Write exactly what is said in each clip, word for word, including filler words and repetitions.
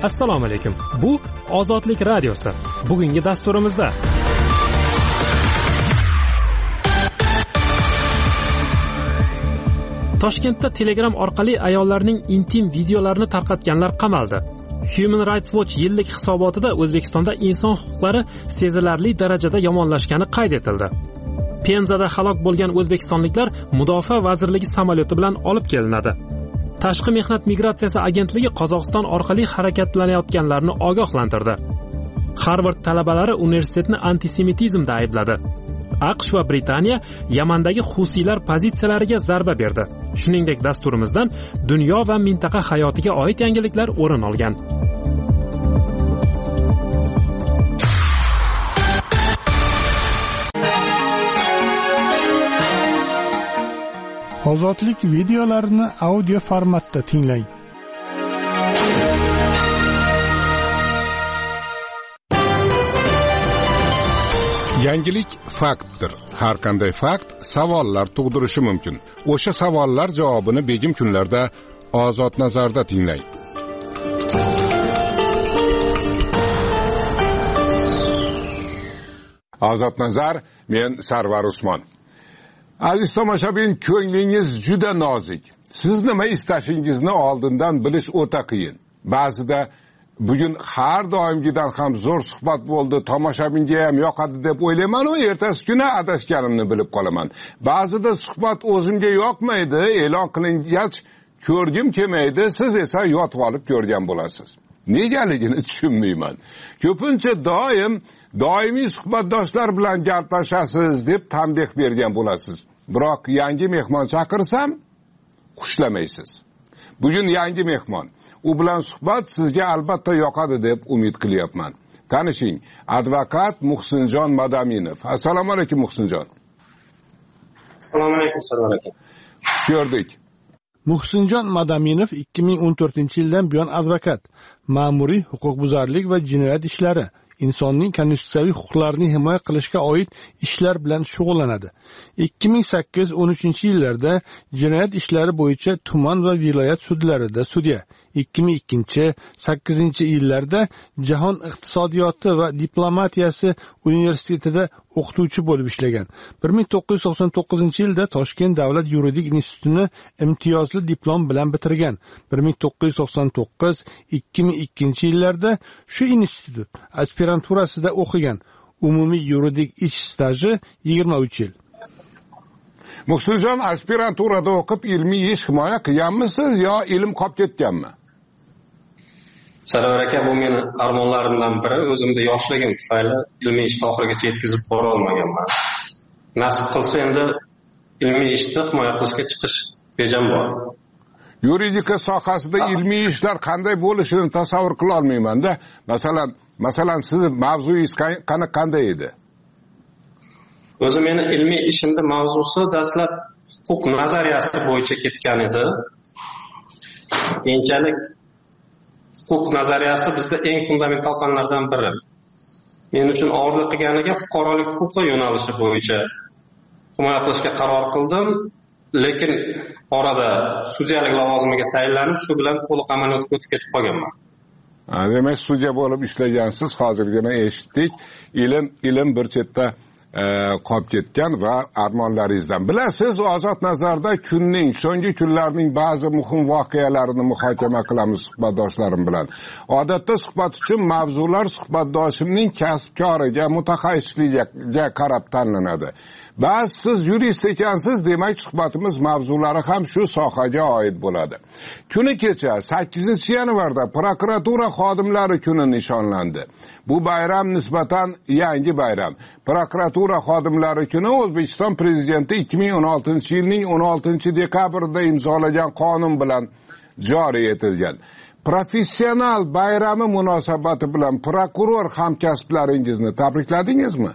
Assalomu alaykum. Bu Ozodlik radiosi. Bugungi dasturimizda Toshkentda Telegram orqali ayollarning intim videolarini tarqatganlar qamaldi. Human Rights Watch yillik hisobotida O'zbekistonda inson huquqlari sezilarli darajada yomonlashgani qayd etildi. Penzada halok bo'lgan o'zbekistonliklar Mudofaa vazirligi samolyoti bilan olib kelinadi. Tashqi mehnat migratsiyasi agentligi Qozog'iston orqali harakatlanayotganlarni ogohlantirdi. Harvard talabalari universitetni antisemitizmda aybladi. AQSh va Britaniya Yamandagi Husiylar pozitsiyalariga zarba berdi. Shuningdek, dasturimizdan dunyo va mintaqa hayotiga oid yangiliklar o'rin olgan. Ozodlik videolarini audio formatda tinglang. Yangilik faktdir. Har qanday fakt savollar tug'dirishi mumkin. O'sha savollar javobini begim kunlarda Ozod nazarda tinglang. Ozod nazar, men Sarvar Usmon. Aziz tomoshabin, ko'nglingiz juda nozik. Siz nima istashingizni oldindan bilish o'ta qiyin. Ba'zida bugun har doimgidan ham zo'r suhbat bo'ldi, tomoshabinga ham yoqadi deb o'ylayman, u ertasi kuni adashganimni bilib qolaman. Ba'zida suhbat o'zimga yoqmaydi, e'lon qilingach ko'rgim kelmaydi, siz esa yotib olib ko'rgan bo'lasiz. Negaligini tushunmayman. Ko'pincha doim doimiy suhbatdoshlar bilan gaplashasiz deb tanbeh bergan bo'lasiz. Biroq yangi mehmon chaqirsam xushlamaysiz. Bugun yangi mehmon. U bilan suhbat sizga albatta yoqadi deb umid qilyapman. Tanishing, advokat Muhsinjon Madaminov. Assalomu alaykum Muhsinjon. Assalomu alaykum Sarvar aka. Ko'rdik. Muhsinjon Madaminov ikki ming o'n to'rtinchi yildan buyon advokat, ma'muriy huquqbuzarlik va jinoyat ishlari, insonning konstitutsiyaviy huquqlarini himoya qilishga oid ishlar bilan shug'ullanadi. ikki ming sakkiz o'n uchinchi yillarda jinoyat ishlari bo'yicha tuman va viloyat sudlarida sudya, ikki ming ikkinchi sakkizinchi yillarda Jahon iqtisodiyoti va diplomatiyasi universitetida o'qituvchi bo'lib ishlagan. bir ming to'qqiz yuz to'qson to'qqizinchi yilda Toshkent davlat yuridik institutini imtiyozli diplom bilan bitirgan. bir ming to'qqiz yuz to'qson to'qqiz ikki ming ikkinchi yillarda shu institut aspiranturasida o'qigan. Umumiy yuridik ish staji yigirma uch yil. Muhsinjon, aspiranturada o'qib ilmiy ish himoya qilganmisiz yo ilm qolib ketganmi? Sarvar aka, bu meni armonlarimdan biri. O'zimda yoshligim tufayli ilmiy ishni oxirigacha yetkazib bora olmaganman. Nasib qilsa endi ilmiy ishni himoya qilishga chiqish rejam bor. Yuridika sohasida ilmiy ishlar qanday bo'lishini tasavvur qila olmayman-da. Masalan, masalan siz mavzuyingiz qanday edi? O'zi meni ilmiy ishimda mavzusi dastlab huquq nazariyasi bo'yicha ketgan edi. Keyinchalik huquq nazariyasi bizda eng fundamental fanlardan biri. Men uchun og'irlik qilganiga fuqarolik huquqi yo'nalishi bo'yicha himoya qilishga qaror qildim. Lekin orada sudyalik lavozimiga tayinlanib, shu bilan to'liq amaliyotga o'tib ketib qolganman. Demak, sudya bo'lib ishlagansiz, hozirgina eshitdik. Ilm ilm bir chetda qolib ketgan va armonlaringizdan. Bilasiz, Ozod nazarda kunning, so'nggi kunlarning ba'zi muhim voqealarini muhokama qilamiz suhbatdoshlarim bilan. Odatda suhbat uchun mavzular suhbatdoshimning kasb-koriga, mutaxassisligiga qarab tanlanadi. Ba'zi siz yurist ekansiz, demak suhbatimiz mavzulari ham shu sohaga oid bo'ladi. Kuni kecha sakkizinchi yanvarda prokuratura xodimlari kuni nishonlandi. Bu bayram nisbatan yangi bayram. Prokuratura xodimlari kuni O'zbekiston prezidenti ikki ming o'n oltinchi yilning o'n oltinchi dekabrida imzolagan qonun bilan joriy etilgan. Professional bayrami munosabati bilan prokuror hamkasblaringizni tabrikladingizmi?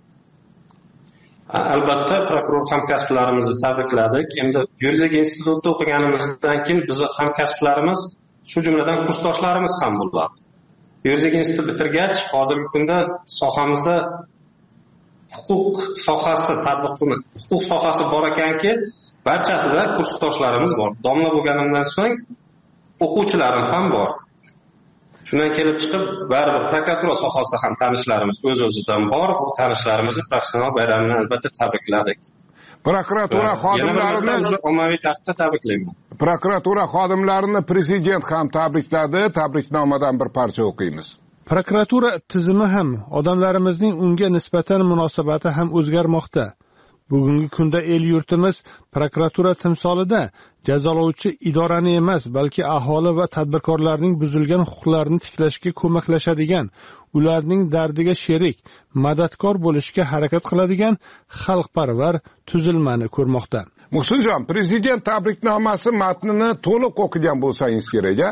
Albatta, prokuror hamkasblarimizni tabrikladik. Endi yuridik institutda o'qiganimizdan keyin bizning hamkasblarimiz, shu jumladan kursdoshlarimiz ham bo'ladi. Yuridik institut bitirgach, hozirgi kunda sohamizda huquq sohasi tatbiqini, huquq sohasi bor ekanki, barchasida kursdoshlarimiz bor. Domla bo'lganimdan so'ng o'quvchilarim ham bor. Shundan kelib chiqib, baribir prokuratura sohasida ham tanishlarimiz o'z-o'zidan bor. Bu tanishlarimizni professional bayramini albatta tabrikladik. Prokuratura xodimlarini ommaviy tartibda tabriklayman. Prokuratura xodimlarini prezident ham tabrikladi. Tabriknomadan bir parcha o'qiymiz. Prokuratura tizimi ham odamlarimizning unga nisbatan munosabati ham o'zgarmoqda. Bugungi kunda el yurtimiz prokuratura timsolida jazolovchi idorani emas, balki aholi va tadbirkorlarning buzilgan huquqlarini tiklashga ko'maklashadigan, ularning dardiga sherik, madadkor bo'lishga harakat qiladigan xalqparvar tuzilmani ko'rmoqda. Muhsinjon, prezident tabriknomasi matnini to'liq o'qigan bo'lsangiz kerak-a?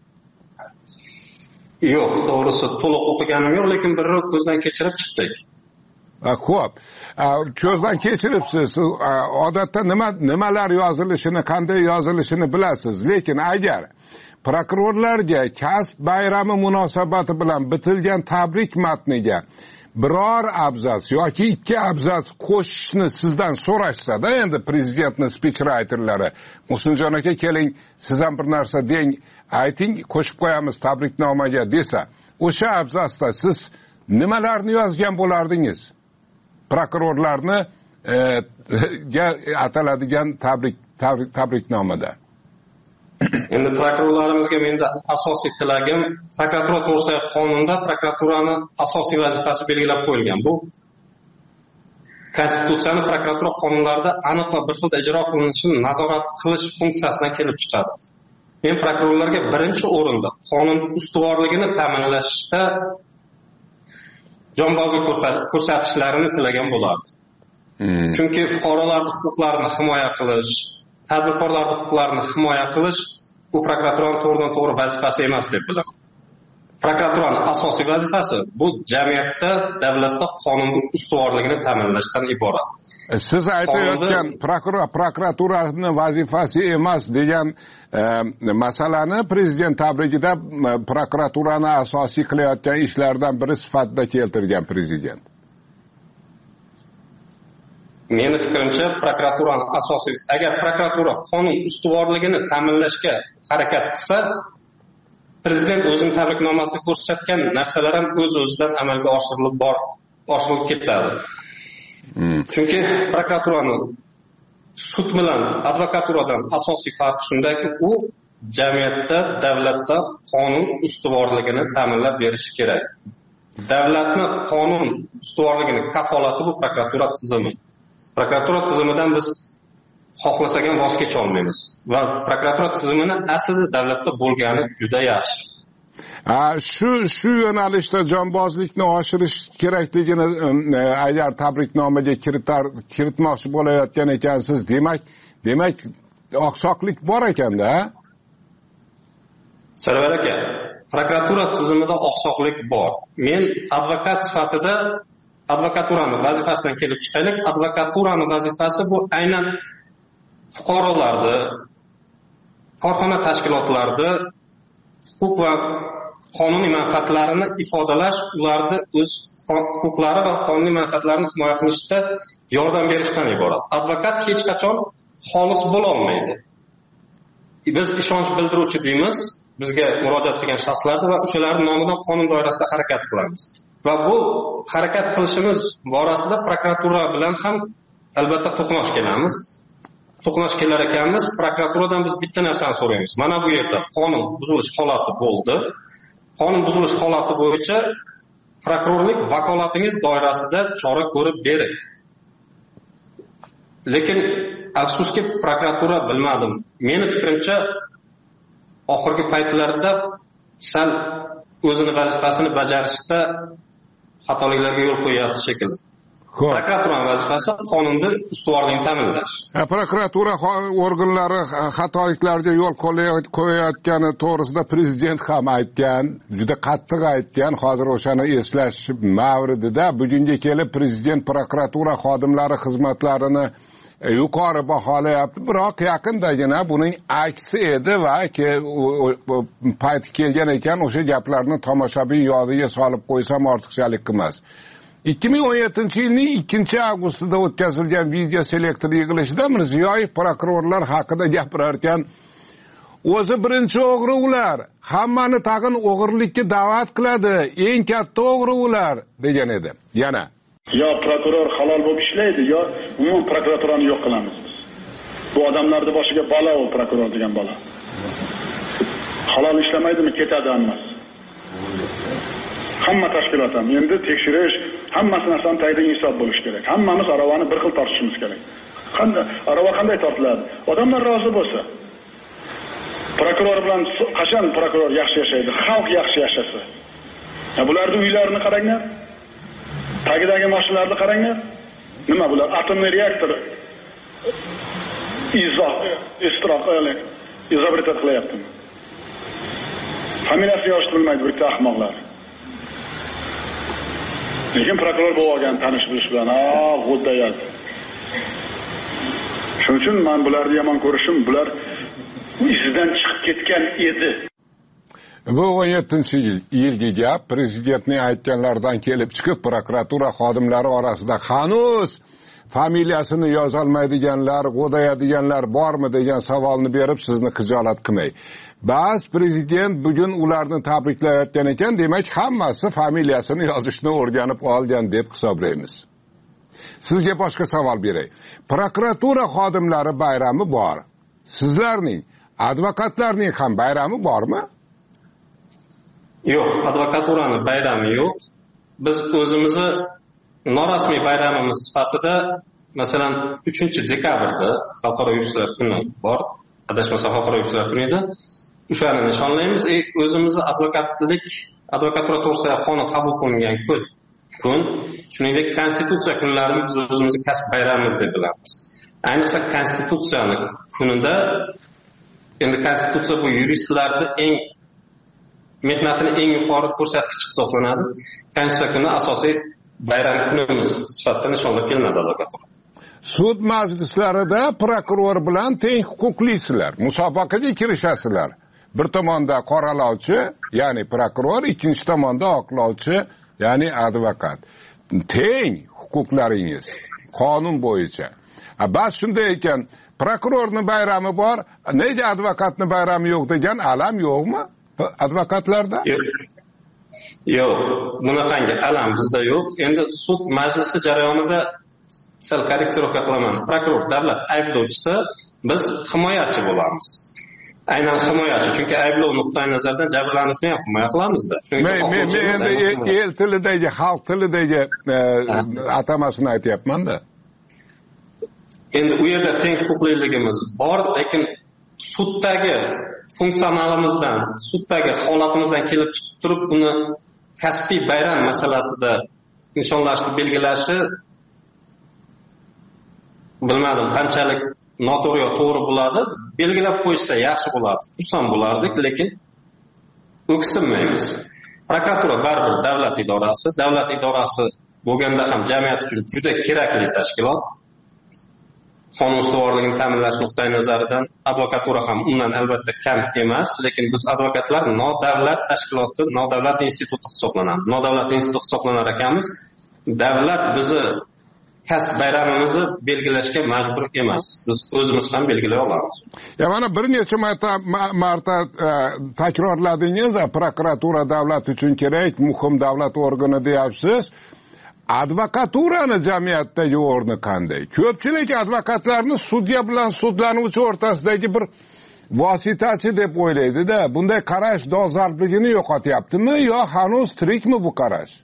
Yo'q, to'g'risi to'liq o'qiganim yo'q, lekin bir ko'zdan kechirib chiqdik. Xo'p, ko'zdan kechiribsiz. Odatda nima nimalar yozilishini, qanday yozilishini bilasiz, lekin agar prokurorlarga kasb bayrami munosabati bilan bitilgan tabrik matniga biror abzats yoki ikki abzats qo'shishni sizdan so'rashsa-da, endi prezidentning speechwriterlari, Muhsinjon aka keling, siz ham bir narsa deng, ayting, qo'shib qo'yamiz tabriknomaga desa, o'sha abzatsda siz nimalarni yozgan bo'lardingiz? Prokurorlarni e, ga ataladigan tabrik tabrik tabriknomada. Endi prokurorlarimizga menda asosiy tilagim, prokuratura to'g'risidagi qonunda prokuraturani asosiy vazifasi belgilab qo'yilgan. Bu Konstitutsiyaning prokuratura qonunlarida aniq va bir xil ijro qilinishini nazorat qilish funksiyasidan kelib chiqadi. Men prokurorlarga birinchi o'rinda qonun ustuvorligini ta'minlashda jonbozlik ko'rsatishlarini tilagan bo'lardi. Hmm. Chunki fuqarolarning huquqlarini himoya qilish, tadbirkorlarning huquqlarini himoya qilish bu prokuraturaning to'g'ridan-to'g'ri vazifasi emas deb bilaman. Prokuraturaning asosiy vazifasi bu jamiyatda, davlatda qonunning ustuvorligini ta'minlashdan iborat. Siz aytayotgan prokuraturaning vazifasi emas degan e, masalani prezident tabrigida prokuraturani asosiy qilayotgan ishlardan biri sifatida keltirgan prezident. Meni fikrimcha, prokuraturaning asosiy, agar prokuratura qonun ustuvorligini ta'minlashga harakat qilsa, prezident o'zining tabriknomasida ko'rsatgan narsalar ham o'z-o'zidan amalga oshirilib bor, oshirilib ketadi. Hmm. Chunki prokuraturaning sud bilan advokaturadan asosiy farqi shundaki, u jamiyatda, davlatda qonun ustuvorligini ta'minlab berishi kerak. Davlatning qonun ustuvorligini kafolati bu prokuratura tizimi. Prokuratura tizimidan biz xohlasak ham voz kecha olmaymiz va prokuratura tizimini aslida davlatda bo'lgani juda yaxshi. Ha, shu shu yo'nalishda jonbozlikni oshirish kerakligini agar tabriknomaga kiritar kiritmoqchi bo'layotgan ekansiz, demak, demak oqsoqlik bor ekanda. Sarvar aka, prokuratura tizimida oqsoqlik bor. Men advokat sifatida advokaturaning vazifasidan kelib chiqaylik. Advokaturaning vazifasi bu aynan fuqarolarni, korxona tashkilotlarida huquq va qonuniy manfaatlarini ifodalash, ularni o'z huquqlari va qonuniy manfaatlarini himoya qilishda yordam berishdan iborat. Advokat hech qachon xolis bo'la olmaydi. Biz ishonch bildiruvchi deymiz, bizga murojaat qilgan shaxslarni va o'shalarning nomidan qonun doirasida harakat qilamiz. Va bu harakat qilishimiz borasida prokuratura bilan ham albatta to'qnash kelamiz. To'qnash kelar ekanmiz, prokuraturadan biz bitta narsani so'raymiz. Mana bu yerda qonun buzilish holati bo'ldi. Qonun buzilish holati bo'yicha prokurorlik vakolatingiz doirasida chora ko'rib bering. Lekin afsuski prokuratura bilmadim. Meni fikrimcha oxirgi paytlarda sal o'zining vazifasini bajarishda xatoliklarga yo'l qo'yayapti shekilli. Prokuraturaning vazifasi qonunda ustuvorlikni ta'minlash. Prokuratura organlari xatoliklarga yo'l qo'yayotgani to'g'risida prezident ham aytgan, juda qattiq aytgan. Hozir o'shani eslash mavridida bugunga kelib prezident prokuratura xodimlari xizmatlarini yuqori baholayapti, biroq yaqindagina buning aksi edi va payti kelgan ekan, o'sha gaplarni tomoshabin yodiga solib qo'ysam ortiqchalik emas. ikki ming o'n yettinchi yilning ikkinchi avgustida o'tkazilgan video selektor yig'ilishida Mirziyoyev prokurorlar haqida gapirar ekan, o'zi birinchi o'g'ri ular, hammani tag'in o'g'irlikka da'vat qiladi, eng katta o'g'ri ular degan edi. Yana yo prokuror halol bo'lib ishlaydi, yo umuman prokuraturani yo'q qilamiz. Bu odamlarning boshiga balo u prokuror degan bola. Halol ishlamaydimi, ketadi hammasi. Hamma tashkilot ham endi tekshirish, hammasi narsadan tagida insof bo'lishi kerak. Hammamiz aravani bir xil tortishimiz kerak. Qanday arava qanday tortiladi? Odamlar rozi bo'lsa. Prokuror bilan qachon prokuror yaxshi yashaydi? Xalq yaxshi yashasa. Ya bularning uylarini qaranglar. Tagidagi mashinalarni qaranglar. Nima bular? Atomli reaktor izoh, istroq, izobritat qilyaptimi? Familiyasi yosh bilmaydi bitta ahmoqlar. Lekin prokuror bo'lib olgan tanish bilish bilan, "Ah, g'o'ddayat." Shuning uchun men bularni yomon ko'rishim, bular izidan chiqib ketgan edi. Bu o'n yettinchi yil yilgi gap prezidentning aytganlaridan kelib chiqib, prokuratura xodimlari orasida hanuz familiyasini yozolmaydiganlar, g'o'dayadiganlar bormi degan savolni berib sizni xijolat qilmay. Bas prezident bugun ularni tabriklayotgan ekan, demak hammasi familiyasini yozishni o'rganib olgan deb hisoblaymiz. Sizga boshqa savol beray. Prokuratura xodimlari bayrami bor. Sizlarning, advokatlarning ham bayrami bormi? Yo'q, advokaturani bayrami yo'q. Biz o'zimizni norasmiy bayramimiz sifatida, masalan, uchinchi dekabrda Xalqaro yuristlar kuni bor. Adashmasa Xalqaro yuristlar kuni edi. O'shani nishonlaymiz. E, o'zimizni advokatlik, advokatura to'g'risidagi qonun qabul qilingan kun, kun, shuningdek konstitutsiya kunlarini biz o'zimizning kasb bayramimiz deb bilamiz. Ayniqsa konstitutsiyani kunida, endi konstitutsiya bu yuristlarning eng mehnatini eng yuqori ko'rsatkich hisoblanadi. Konstitutsiya kuni asosiy bayram kunimiz sifatida nishonlab kelinadi advokatura. Sud majlislarida prokuror bilan teng huquqlisizlar, musobaqaga kirishasizlar. Bir tomonda qoralovchi, ya'ni prokuror, ikkinchi tomonda oqlovchi, ya'ni advokat. Teng huquqlaringiz qonun bo'yicha. Bas shunday ekan, prokurorning bayrami bor, nega advokatning bayrami yo'q degan alam yo'qmi advokatlarda? Yo'q. Yo'q, bunaqangi alam bizda yo'q. Endi sud majlisi jarayonida sal korreksirovka qilaman. Prokuror davlat ayblovchisi, biz himoyachi bo'lamiz. Aynan himoyachi, chunki ayblov nuqtai nazaridan jabrlanuvchini ham himoya qilamiz-da. Men men endi el tilidagi, xalq tilidagi atamasini aytyapman-da. Endi u yerda teng huquqliligimiz bor, lekin suddagi funksionalimizdan, suddagi holatimizdan kelib chiqib turib, buni kasbiy bayram masalasida nishonlashni belgilashi bilmadim qanchalik noto'g'ri yo to'g'ri bo'ladi. Belgilab qo'ysa yaxshi bo'ladi. Xursand bo'lardik, lekin o'ksinmaymiz. Prokuratura baribir davlat idorasi, davlat idorasi bo'lganda ham jamiyat uchun juda kerakli tashkilot. Qonun ustuvorligini ta'minlash nuqtai nazaridan advokatura ham undan albatta kam emas, lekin biz advokatlar nodavlat tashkiloti, nodavlat instituti hisoblanamiz. Nodavlat institut hisoblanar ekanmiz. Davlat bizni kasb bayramimizni belgilashga majbur emas. Biz o'zimiz ham belgilay olamiz. Ya mana bir necha marta marta takrorladingiz, prokuratura davlat uchun kerak, muhim davlat organi deyapsiz. Advokaturani jamiyatdagi o'rni qanday? Ko'pchilik advokatlarni sudya bilan sudlanuvchi o'rtasidagi bir vositachi deb o'ylaydi-da. Bunday qarash dolzarbligini yo'qotyaptimi yo hanuz tirikmi bu qarash?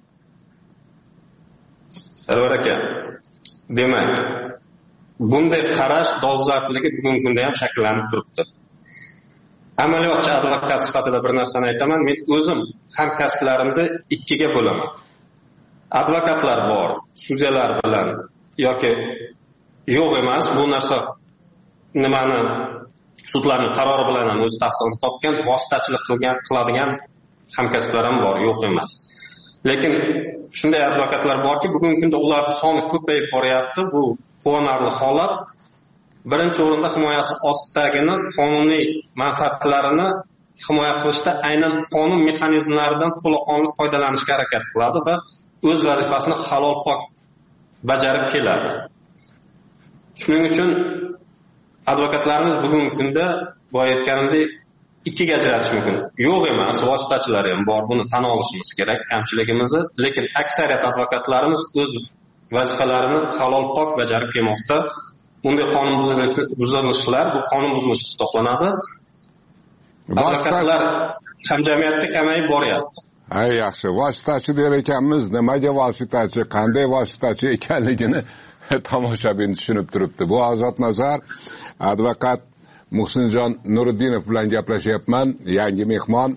Sarvar aka, demak, bunday qarash dolzarbligi bugungi kunda ham shakllanib turibdi. Amaliyotchi advokat sifatida bir narsani aytaman, men o'zim hamkasblarimni ikkiga bo'laman. Advokatlar bor, sudyalar bilan yoki yo'q emas, bu narsa nimani sudlarning qarori bilan ham o'z tasdig'ini topgan, vositachilik qilgan, qiladigan hamkasblar ham bor, yo'q emas. Lekin shunday advokatlar borki, bugungi kunda ularning soni ko'payib boryapti. Bu quvonarli holat. Birinchi o'rinda himoyasi ostidagini qonuniy manfaatlarini himoya qilishda aynan qonun mexanizmlaridan to'laqonli foydalanishga harakat qiladi va o'z vazifasini halol pok bajarib keladi. Shuning uchun advokatlarimiz bugungi kunda boya aytganimdek ikkiga ajratish mumkin. Yo'q emas, vositachilar ham bor, buni tan olishimiz kerak kamchiligimizni, lekin aksariyat advokatlarimiz o'z vazifalarini halol pok bajarib kelmoqda. Bunday qonun buzilishlar bu qonun buzilishi hisoblanadi. Advokatlar hamjamiyatda kamayib boryapti. Ay yaxshi, vositachi der ekanmiz, nimaga vositachi, qanday vositachi ekanligini tomoshabin tushunib turibdi. Bu Ozod Nazar, advokat Muhsinjon Nuriddinov bilan gaplashyapman, yangi mehmon.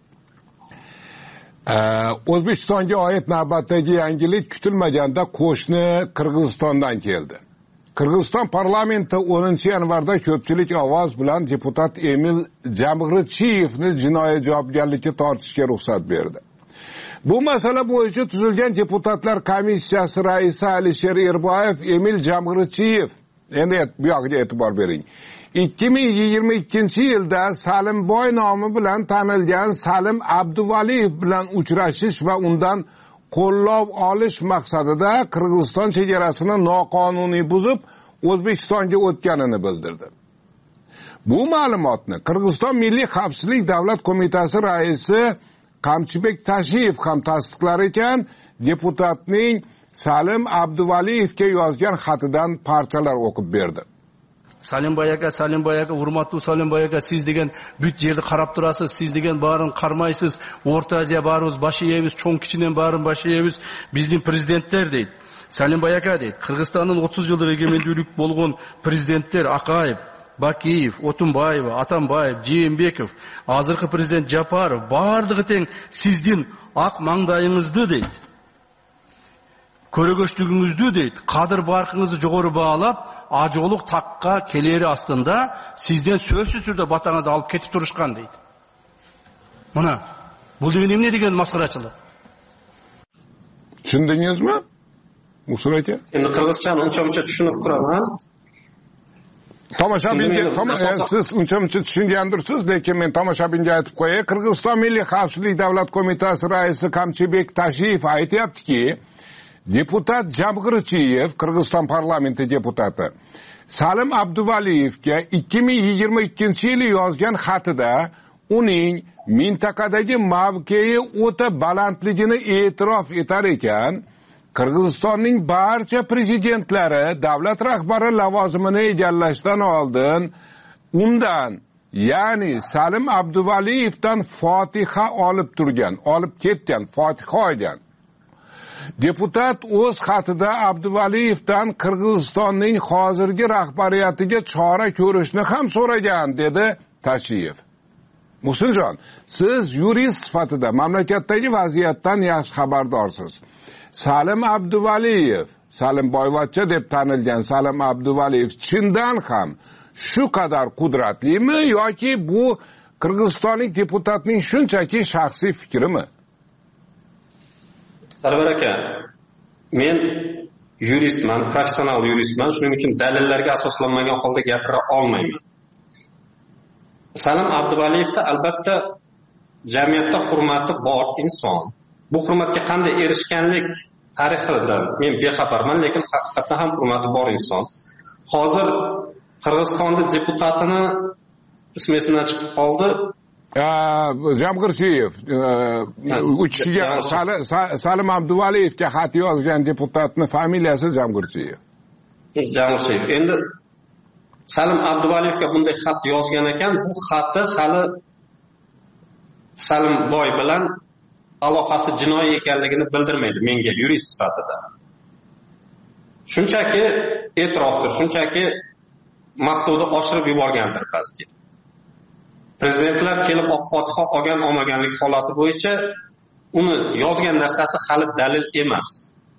O'zbekistonga oid navbatdagi yangilik kutilmaganda qo'shni Qirg'izistondan keldi. Qirg'iziston parlamenti o'ninchi yanvarda ko'pchilik ovoz bilan deputat Emil Jamg'richiyevni jinoiy javobgarlikka tortishga ruxsat berdi. Bu masala bo'yicha tuzilgan deputatlar komissiyasi raisi Alisher Erboyev Emil Jamg'richiyev, endi bu yoqqa e'tibor bering, ikki ming yigirma ikkinchi yilda Salimboy nomi bilan tanilgan Salim Abduvaliyev bilan uchrashish va undan qo'llov olish maqsadida Qirg'iziston chegarasini noqonuniy buzib O'zbekistonga o'tganini bildirdi. Bu ma'lumotni Qirg'iziston Milliy xavfsizlik davlat qo'mitasi raisi Qamchibek Tashiyev ham tasdiqlar ekan, deputatning Salim Abduvaliyevga yozgan xatidan parchalar o'qib berdi. Salimboy aka, Salimboy aka, hurmatli Salimboy aka, siz degan büt yerni qarab turasiz, siz degan barin qarmaysiz. O'rta Osiyo barimiz bashi yeymiz, cho'ng kichining barin bashi yeymiz. Bizning prezidentlar deydi. Salimboy aka deydi, Qirg'izistonning o'ttiz yillik egemenlik bo'lgan prezidentlar Aqayev, Bakiyev, O'tunboyev, Atamboyev, Jeyinbekov, hozirgi prezident Japarov bardigi teng sizning oq mangdayingizdi deydi. Ko'rgöçlüğünüzdü deydi. Qadir barqınızı jo'g'ori bağlab, ajoluq taqqa keleri aslında sizden sözsüz türde batağınızı alıp ketip turuşkan deydi. Mana, bu degan ne degan masxarachilik? Tushundingizmi? Muhsin aka? Endi qirg'izchani uncha-muncha tushunib turaman. Tomoshabinga, siz uncha-muncha tushungandirsiz, lekin men tomoshabinga aytib qo'yay. Qirg'iziston Milliy xavfsizlik davlat qo'mitasi raisi Qamchibek Tashiyev aytayaptiki, deputat Jamg'richiyev, Qirg'iziston parlamenti deputati, Salim Abduvaliyevga ikki ming yigirma ikkinchi yili yozgan xatida uning mintaqadagi mavqei o'ta balandligini e'tirof etar ekan, Qirg'izistonning barcha prezidentlari davlat rahbari lavozimini egallashdan oldin undan, ya'ni Salim Abduvaliyevdan fotiha olib turgan, olib ketgan, fotiha olgan. Deputat o'z xatida Abduvaliyevdan Qirg'izistonning hozirgi rahbariyatiga chora ko'rishni ham so'ragan, dedi Tashiyev. Muhsinjon, siz yurist sifatida mamlakatdagi vaziyatdan yaxshi xabardorsiz. Salim Abduvaliyev, Salimboyvachcha deb tanilgan Salim Abduvaliyev chindan ham shu qadar qudratlimi yoki bu Qirg'izistonlik deputatning shunchaki shaxsiy fikrimi? Sarvar aka, men yuristman, professional yuristman, shuning uchun dalillarga asoslanmagan holda gapira olmayman. Salim Abduvaliyevda albatta jamiyatda hurmati bor inson. Bu hurmatga qanday erishganlik tarixidan men bexabarman, lekin haqiqatdan ham hurmati bor inson. Hozir Qirg'izistonda deputatini ismi esimdan chiqib qoldi. Jamg'richiyev, u kishiga Salim Abduvaliyevga xat yozgan deputatni familiyasi Jamg'richiyev. Jamg'richiyev. Endi Salim Abduvaliyevga bunday xat yozgan ekan, bu xati hali Salimboy bilan aloqasi jinoiy ekanligini bildirmaydi menga yurist sifatida. Shunchaki e'tirofdir, shunchaki maqtovda oshirib yuborgandir balki. Prezidentlar kelib oq fotiha olgan olmaganlik holati bo'yicha uni yozgan narsasi hali dalil emas.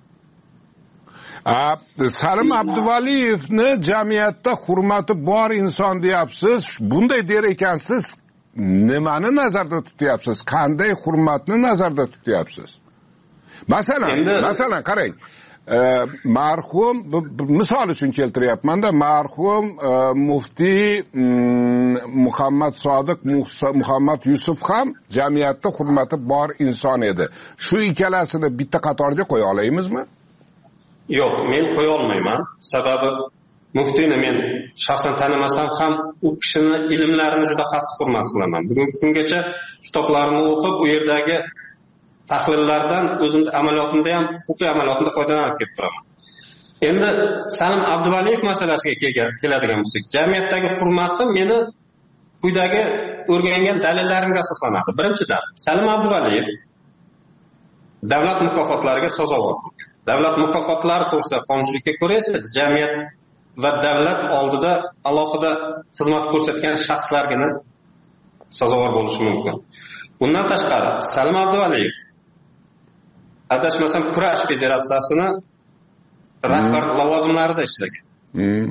Salim Abduvaliyevni jamiyatda hurmati bor inson deyapsiz. Bunday der ekansiz, nimani nazarda tutyapsiz? Qanday hurmatni nazarda tutyapsiz? Masalan, Endi... masalan qarang. Marhum, misol uchun keltiryapman-da, marhum muftiy Muhammad Sodiq Muhammad Yusuf ham jamiyatda hurmati bor inson edi. Shu ikkalasini bitta qatorga qo'ya olamizmi? Yo'q, men qo'ya olmayman. Sababi muftiyni men shaxsan tanimasam ham u kishini ilmlarini juda qattiq hurmat qilaman. Bugungi kungacha kitoblarini o'qib, u yerdagi tahlillardan o'zimning amaliyotimda ham, huquqiy amaliyotimda foydalanib kelib turaman. Endi Salim Abduvaliyev masalasiga keladigan bo'lsak, jamiyatdagi hurmati meni quyidagi o'rgangan dalillarimga asoslanadi. Birinchidan, Salim Abduvaliyev davlat mukofotlariga sazovor bo'lgan. Davlat mukofotlari to'g'risida qonunchilikka ko'ra esa jamiyat va davlat oldida alohida xizmat ko'rsatgan shaxslargina sazovor bo'lishi mumkin. Bundan tashqari, Salim Abduvaliyev adashmasam kurash federatsiyasini rahbar lavozimlarida ishlagan. Hmm.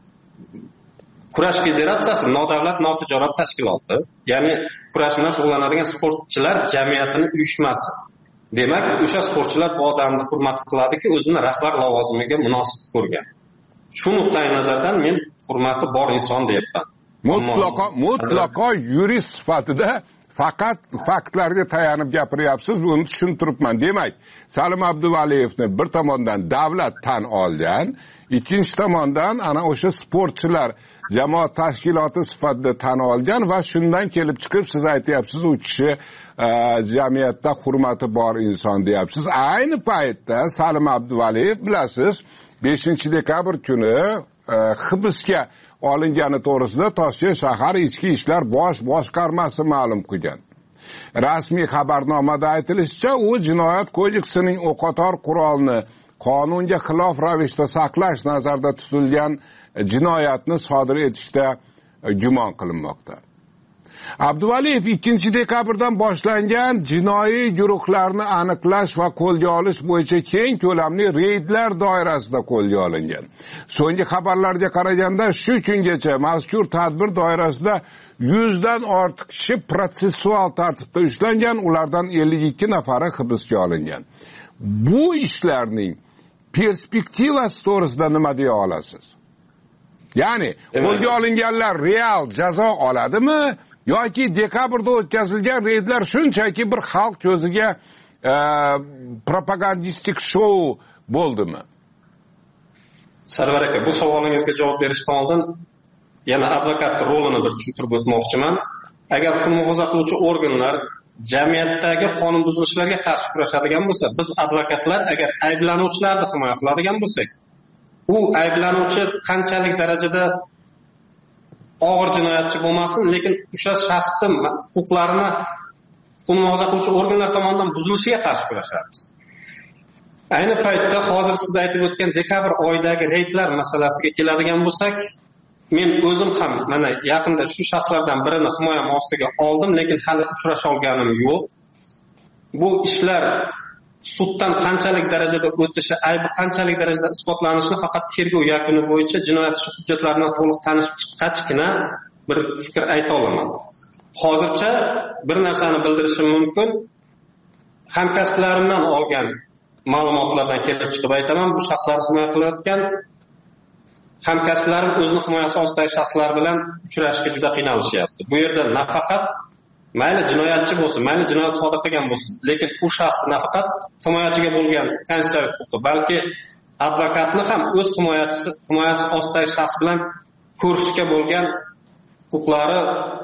Kurash federatsiyasi nodavlat notijorat tashkiloti, ya'ni kurash bilan shug'ullanadigan sportchilar jamiyatining uyushmasi. Demak, o'sha sportchilar bu odamni hurmat qiladiki, o'zini rahbar lavozimiga munosib ko'rgan. Shu nuqtai nazardan men hurmati bor inson deyapman. Mutlaqo mutlaqo yurist sifatida faqat faktlarga tayanib gapiryapsiz, buni tushuntiribman. Demak, Salim Abduvaliyevni bir tomondan davlat tan olgan, ikkinchi tomondan ana o'sha sportchilar jamoat tashkiloti sifatida tan olgan va shundan kelib chiqib siz aytyapsiz, u kishi jamiyatda hurmati bor inson deyapsiz. Ayni paytda Salim Abduvaliyev bilasiz, beshinchi dekabr kuni hibsga olingani to'g'risida Toshkent shahar ichki ishlar bosh boshqarmasi ma'lum qilgan. Rasmiy xabarnomada aytilishicha, u jinoyat kodeksining o'qotar qurolni qonunga xilof ravishda saqlash nazarda tutilgan jinoyatni sodir etishda gumon qilinmoqda. Abduvaliyev ikkinchi dekabrdan boshlangan jinoiy guruhlarni aniqlash va qo'lga olish bo'yicha keng ko'lamli reydlar doirasida qo'lga olingan. So'nggi xabarlarga qaraganda shu kungacha mazkur tadbir doirasida yuzdan ortiq kishi protsessual tartibda ushlangan, ulardan ellik ikki nafari hibsga olingan. Bu ishlarning perspektivasi to'g'risida nima deya olasiz? Ya'ni qo'lga olinganlar real jazo oladimi? Yoki dekabrda o'tkazilgan reydlar shunchaki bir xalq ko'ziga e, propagandistik shou bo'ldimi? Sarvar aka, bu savolingizga javob berishdan oldin yana advokat rolini bir tushuntirib o'tmoqchiman. Agar huquqni muhofaza qiluvchi organlar jamiyatdagi qonun buzilishlarga qarshi kurashadigan bo'lsa, biz advokatlar agar ayblanuvchilarni himoya qiladigan bo'lsak, u ayblanuvchi qanchalik darajada og'ir jinoyatchi bo'lmasin, lekin o'sha shaxsning huquqlarini huquqni muhofaza qiluvchi organlar tomonidan buzilishiga qarshi kurashamiz. Ayni paytda hozir siz aytib o'tgan dekabr oyidagi reydlar masalasiga keladigan bo'lsak, men o'zim ham mana yaqinda shu shaxslardan birini himoyam ostiga oldim, lekin hali uchrasha olganim yo'q. Bu ishlar suddan qanchalik darajada o'tishi, aybi qanchalik darajada isbotlanishini faqat tergov yakuni bo'yicha jinoyat ishi hujjatlaridan to'liq tanishib chiqqachgina bir fikr ayta olaman. Hozircha bir narsani bildirishim mumkin. Hamkasblarimdan olgan ma'lumotlardan kelib chiqib aytaman, bu shaxslarni himoya qilayotgan hamkasblarim o'zini himoyasi ostidagi shaxslar bilan uchrashishga juda qiynalishyapti. Bu yerda nafaqat mayli jinoyatchi bo'lsin, mayli jinoyat sodir qilgan bo'lsin, lekin u shaxsning nafaqat himoyachiga bo'lgan konstitutsiyaviy huquqi, balki advokatni ham o'z himoyachisi, himoyasi ostidagi shaxs bilan ko'rishishga bo'lgan huquqlari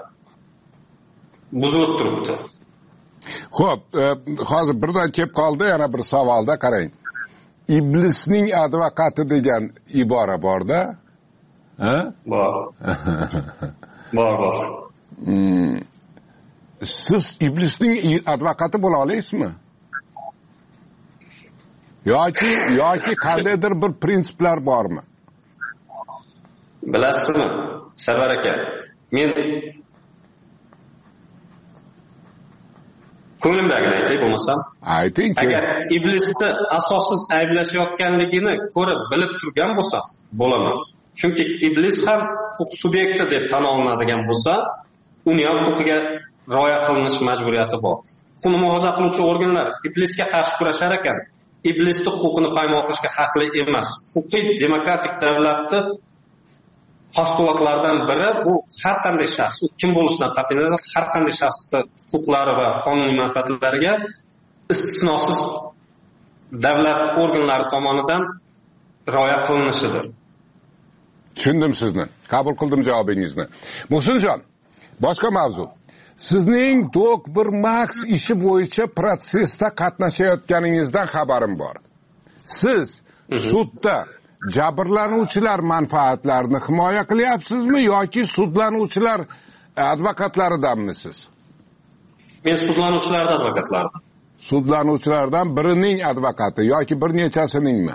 buzilib turibdi. Xo'p, e, hozir birdan kelib qoldi yana bir savolda, qarang. Iblisning advokati degan ibora borda? Ha? Bor. Bor, bor. Hmm. Siz iblisning advokati bo'la olasizmi? Yoki yoki qandaydir bir prinsiplar bormi? Bilasizmi, Sarvar aka, men ko'nglimdagini aytay bo'lmasam. Ayting. Agar iblisni asossiz ayblashayotganligini ko'rib bilib turgan bo'lsam, bo'laman. Chunki iblis ham huquq subyekti deb tan olinadigan bo'lsa, uni ham huquqiga rioya qilinish majburiyati bor. Huquqni muhofaza qiluvchi organlar iblisga qarshi kurashar ekan, iblisning huquqini poymol qilishga haqli emas. Huquqiy demokratik davlatni postulatlaridan biri bu har qanday shaxs, u kim bo'lishidan qat'iy nazar, har qanday shaxsning huquqlari va qonuniy manfaatlariga istisnosiz davlat organlari tomonidan rioya qilinishidir. Tushundim sizni. Qabul qildim javobingizni. Muhsinjon, boshqa mavzu. Sizning doktor Max ishi bo'yicha protsessda qatnashayotganingizdan xabarim bor. Siz sudda jabrlanuvchilar manfaatlarini himoya qilyapsizmi yoki sudlanuvchilar advokatlaridanmisiz? Men sudlanuvchilardan advokatlardan. Sudlanuvchilardan birining advokati yoki bir nechasiningmi?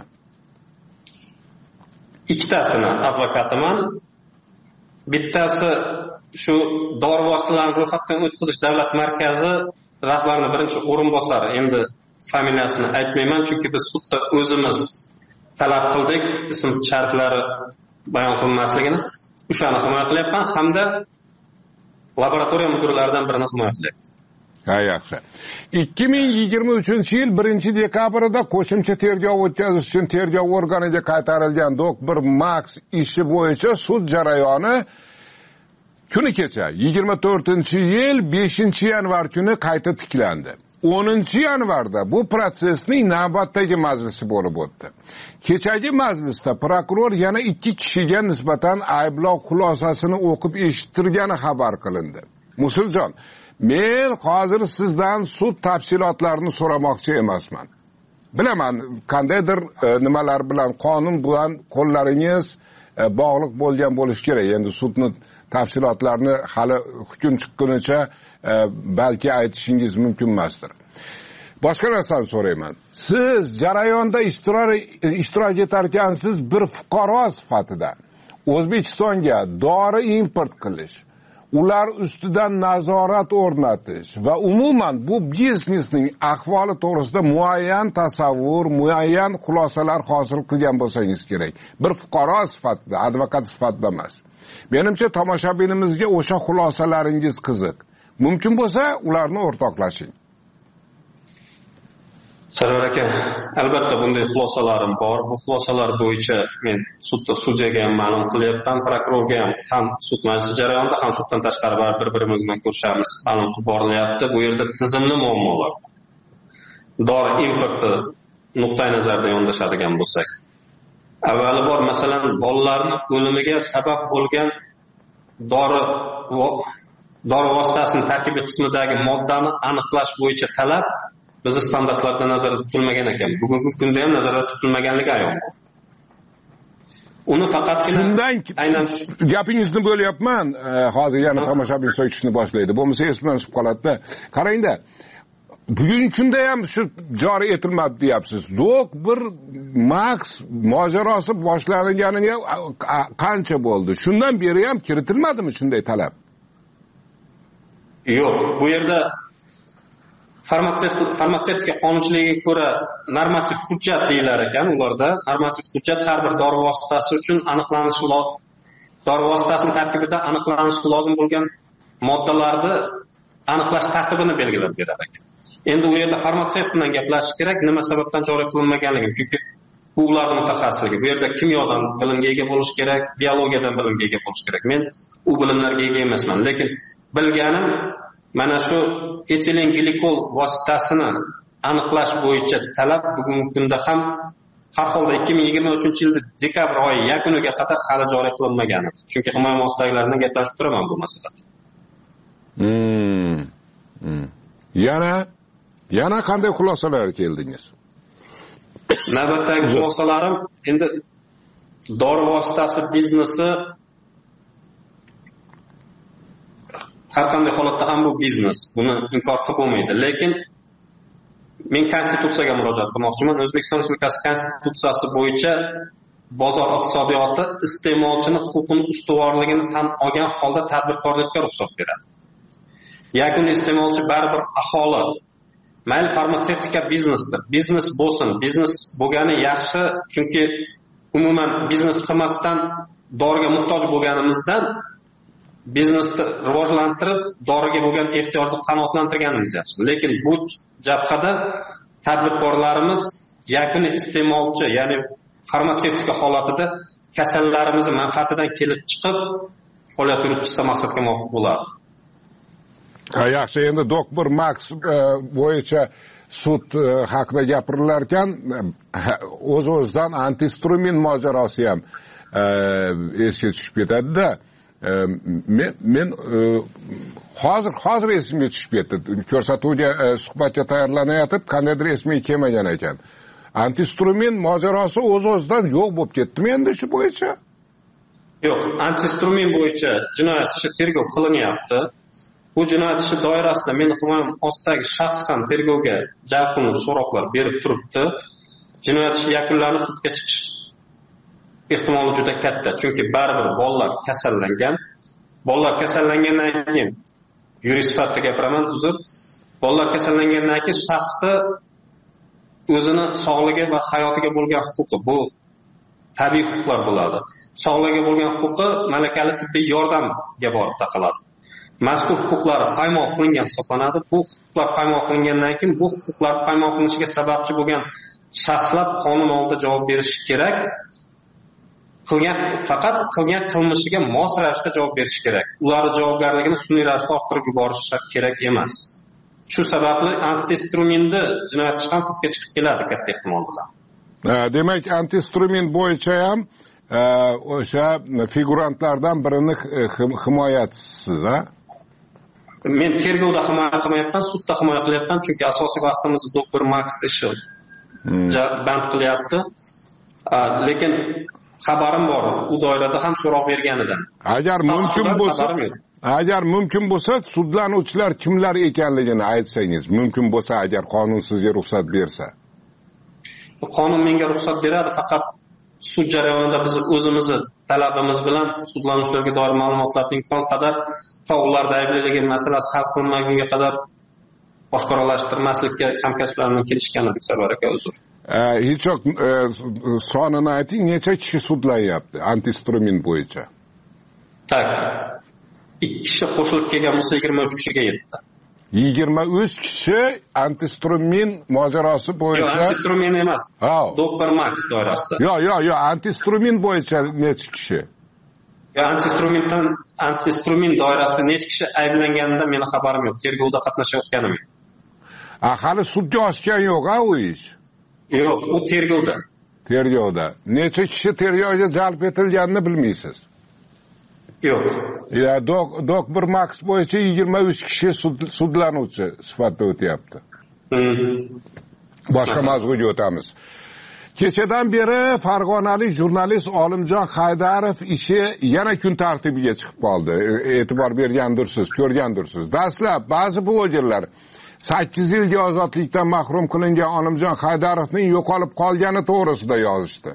Ikkitasini advokatiman. Bittasi shu dori vositalarini ro'yxatdan o'tkazish davlat markazi rahbarining birinchi o'rinbosari. Endi familiyasini aytmayman, chunki biz sudda o'zimiz talab qildik, ism shariflari bayon qilinmasligini. O'shani himoya qilyapman hamda laboratoriya mudirlaridan birini himoya qilyapman. Ha, yaxshi. ikki ming yigirma uchinchi yil birinchi dekabrida qo'shimcha tergov o'tkazish uchun tergov organiga qaytarilgan doktor Max ishi bo'yicha sud jarayoni kuni kecha yigirma to'rtinchi yil beshinchi yanvar kuni qayta tiklandi. o'ninchi yanvarda bu protsessning navbatdagi majlisi bo'lib o'tdi. Kechagi majlisda prokuror yana ikki kishiga nisbatan ayblov xulosasini o'qib eshittirgani xabar qilindi. Musuljon, men hozir sizdan sud tafsilotlarini so'ramoqchi emasman. Bilaman, qandaydir e, nimalar bilan qonun bilan qo'llaringiz e, bog'liq bo'lgan bo'lish kerak. Endi sudning tafsilotlarini hali hukm chiqqunicha e, balki aytishingiz mumkin emasdir. Boshqa narsani so'rayman. Siz jarayonda ishtirok ishtirok etarkansiz bir fuqaro sifatida O'zbekistonga dori import qilish, ular ustidan nazorat o'rnatish va umuman bu biznesning ahvoli to'g'risida muayyan tasavvur, muayyan xulosalar hosil qilgan bo'lsangiz kerak. Bir fuqaro sifatida, advokat sifatida emas. Menimcha tomoshabinimizga o'sha xulosalaringiz qiziq. Mumkin bo'lsa, ularni o'rtoqlashing. Sarvar aka, albatta bunday xulosalarim bor. Bu xulosalar bo'yicha men sudda sudyaga ham ma'lum qilyapman, prokurorga ham ham sud majlisi jarayonida, ham suddan tashqari bir-birimiz bilan ko'rishamiz, ma'lum qilib borilyapti. Bu yerda tizimli muammolar. Dori importi nuqtai nazaridan yondashadigan bo'lsak, avvali bor, masalan, bolalarning o'limiga sabab bo'lgan dori dori vositasining tarkibiy qismidagi moddani aniqlash bo'yicha talab bizi standartlarda nazarda tutilmagan ekan. Bugungi kunda ham nazarda tutilmaganligi ayon. Uni faqatgina shundan aynan gapingizni bo'lyapman. Hozir yana tomoshabin so'kishni boshlaydi. Bo'lmasa esdan chiqib qoladi-da. Qarangda. Bugungi kunda ham shu joriy etilmadi deyapsiz. Dok bir Max mojarosi boshlanganiga qancha bo'ldi? Shundan beri ham kiritilmadimi shunday talab? Yo'q, bu yerda farmatsevtika qonunchiligiga ko'ra normativ hujjat deyilar ekan. Ularda normativ hujjat har bir dori vositasi uchun aniqlanishi lozim, dori vositasining tarkibida aniqlanishi lozim bo'lgan moddalarni aniqlash tartibini belgilab berar ekan. Endi u yerda farmatsevt bilan gaplashish kerak, nima sababdan joriy qilinmaganligi, chunki bu ularning mutaxassisligi. Bu yerda kimyodan bilimga ega bo'lish kerak, biologiyadan bilimga ega bo'lish kerak. Men u bilimlarga ega emasman, lekin bilganim mana shu etilen glikol vositasini aniqlash bo'yicha talab bugungi kunda ham har holda ikki ming yigirma uchinchi yil dekabr oyi yakuniga qadar hali joriy qilinmagan. Chunki himoya muassasalarini gaplashib turaman bu masalada. Hmm. Hmm. Yana yana qanday xulosalarga keldingiz? Navbatdagi xulosalarim endi dori vositasi biznesi har qanday holatda ham bu biznes. Buni inkor qilib bo'lmaydi. Lekin men konstitutsiyaga murojaat qilmoqchiman. O'zbekiston Respublikasi konstitutsiyasi bo'yicha bozor iqtisodiyoti iste'molchining huquqini ustuvorligini tan olgan holda tadbirkorlikka ruxsat beradi. Yakuniy iste'molchi baribir aholi. Mayli farmatsevtika biznesdir. Biznes bo'lsin. Biznes bo'lgani yaxshi, chunki umuman biznes qilmasdan doriga muhtoj bo'lganimizdan biznesni rivojlantirib, doriga bo'lgan ehtiyojni qanoatlantirganimiz yaxshi. Lekin bu jabhada tadbirkorlarimiz yakuniy iste'molchi, ya'ni farmatsevtika holatida kasallarimiz manfaatidan kelib chiqib faoliyat yuritishsa maqsadga muvofiq bo'ladi. Ha, yaxshi, endi doktor Max bo'yicha sud haqida gapirilar ekan, o'z-o'zidan antistrumin mojarosi ham esga tushib ketadi-da. Men men hozir hozir esimga tushib ketdi. Ko'rsatuvga suhbatga tayyorlanayotib, qandaydir esimga kelmagan ekan. Antistrument mojarosi o'z-o'zidan yo'q bo'lib ketdimi endi shu bo'yicha? Yo'q, antistrument bo'yicha jinoyat ishi tergov qilinyapti. Bu jinoyat ishi doirasida men himoyam ostidagi shaxs ham tergovga jalb qilinib so'roqlar berib turibdi. Jinoyat ishi yakunlanib sudga chiqish ehtimoli juda katta, chunki baribir bolalar kasallangan. Bolalar kasallangandan keyin yurist sifatida gapiraman, uzr. Bolalar kasallangandan keyin shaxsda o'zini sog'ligi va hayotiga bo'lgan huquqi, bu tabiiy huquqlar bo'ladi. Sog'ligiga bo'lgan huquqi malakali tibbiy yordamga borib taqaladi. Mazkur huquqlar poymol qilingan hisoblanadi. Bu huquqlar poymol qilingandan keyin bu huquqlar poymol qilinishiga sababchi bo'lgan shaxslar qonun oldida javob berishi kerak. Qilgan faqat qilgan qilmishiga mos ravishda javob berish kerak. Ularning javobgarligini sun'iy ravishda orttirib yuborish kerak emas. Shu sababli antistrumentni jinoyat ishi ham sudga chiqib keladi katta ehtimol bilan. Demak, antistrument bo'yicha ham o'sha figurantlardan birini himoyachisiz, ha? Men tergovda himoya qilmayapman, sudda himoya qilyapman, chunki asosiy vaqtimizni doktor Max ishi band qilyapti. Lekin xabarim bor, u doirada ham so'roq berganidan. Agar mumkin bo'lsa, agar mumkin bo'lsa, sudlanuvchilar kimlar ekanligini aytsangiz, mumkin bo'lsa, agar qonun sizga ruxsat bersa. Qonun menga ruxsat beradi, faqat sud jarayonida biz o'zimizni talabimiz bilan sudlanuvchilarga doir ma'lumotlarni imkon qadar to ularda aybligi masalasi hal qilinmagunga qadar oshkoralashtirmaslikka hamkasblarimning kelishganiga sabab aka uzr. Hech yo'q, sonini ayting, necha kishi sudlanyapti antistrument bo'yicha? Tak. ikki kishi qo'shilib kelgan bo'lsa yigirma uch kishiga yetdi. yigirma uch kishi antistrument mojarosi bo'yicha. Yo'q, antistrument emas. doktor Max doirasida. Yo'q, yo'q, yo'q, antistrument bo'yicha necha kishi? Yo'q, antistrumentdan antistrument doirasida necha kishi ayblanganida meni xabarim yo'q. Tergovda qatnashayotganim yo'q. A, hali sudga oshgan yo'q-a u ish? Yo'q, u tergovda. Tergovda. Necha kishi tergovga jalb etilganini bilmaysiz? Yo'q. Ya, doktor Max bo'yicha yigirma uch kishi sudlanuvchi sifatida o'tyapti. Boshqa mavzuga o'tamiz. Kechadan beri farg'onalik jurnalist Olimjon Haydarov ishi yana kun tartibiga chiqib qoldi. E'tibor bergandirsiz, ko'rgandirsiz. Dastlab ba'zi blogerlar sakkiz yilga ozodlikdan mahrum qilingan Olimjon Haydarovning yo'qolib qolgani to'g'risida yozishdi.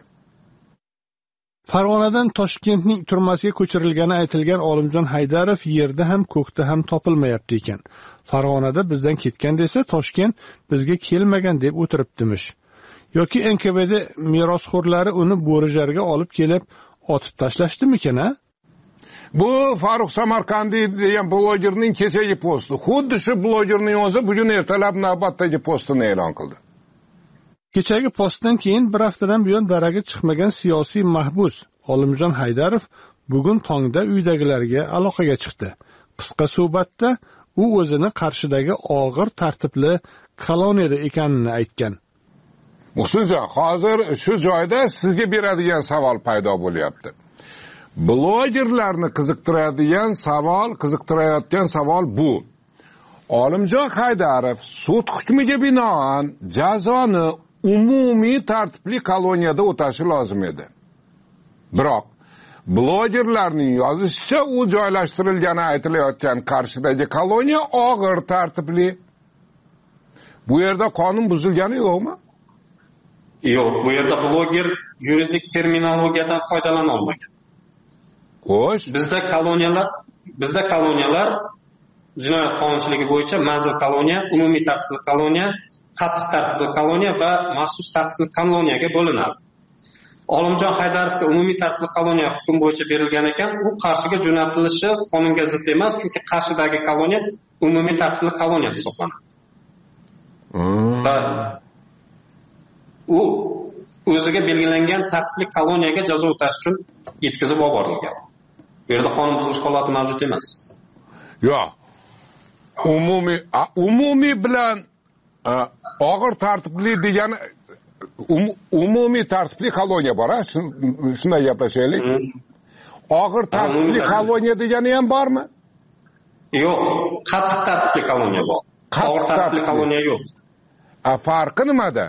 Farg'onadan Toshkentning turmasiga ko'chirilgani aytilgan Olimjon Haydarov yerda ham ko'kda ham topilmayapti ekan. Farg'onada bizdan ketgan desa, Toshkent bizga kelmagan deb o'tiribdimish. Yoki N K B D merosxo'rlari uni Bo'rijarga olib kelib otib tashlashdimikan, ha? Bu Farruh Samarqandiy degan blogerning kechagi posti. Xuddi shu blogerning o'zi bugun ertalab navbatdagi postini e'lon qildi. Kechagi postdan keyin bir haftadan buyon daraga chiqmagan siyosiy mahbus Olimjon Haydarov bugun tongda uydagilarga aloqaga chiqdi. Qisqa suhbatda u o'zini Qarshidagi og'ir tartibli koloniyada ekanini aytgan. Muhsinjon, hozir shu joyda sizga beradigan savol paydo bo'lyapti. Blogerlarni qiziqtiradigan savol, qiziqtirayotgan savol bu. Olimjon Haydarov sud hukmiga binoan jazoni umumiy tartibli koloniyada o'tashi lozim edi. Biroq blogerlarning yozishicha u joylashtirilgani aytilayotgan Qarshidagi koloniya og'ir tartibli. Bu yerda qonun buzilgani yo'qmi? Yo'q, bu yerda bloger yuridik terminologiyadan foydalana olmagan. Xo'sh, bizda koloniyalar, bizda koloniyalar jinoyat qonunchiligi bo'yicha manzil koloniya, umumiy tartibli koloniya, qattiq tartibli koloniya va maxsus tartibli koloniyaga bo'linadi. Olimjon Haydarovga umumiy tartibli koloniya hukm bo'yicha berilgan ekan, u Qarshiga jo'natilishi qonunga zid emas, chunki Qarshidagi koloniya umumiy tartibli koloniya hisoblanadi. Va u o'ziga belgilangan tartibli koloniyaga jazo o'tash uchun yetkazib yuborilgan. Bu yerda qonun buzilish holati mavjud emas. Yo'q. Umumiy umumiy bilan og'ir tartibli degani um, umumiy tartibli koloniya bor, ha? Shunday gaplashaylik. Og'ir tartibli koloniya degani ham bormi? Yo'q, qattiq tartibli koloniya bor. Og'ir tartibli koloniya yo'q. A farqi nimada?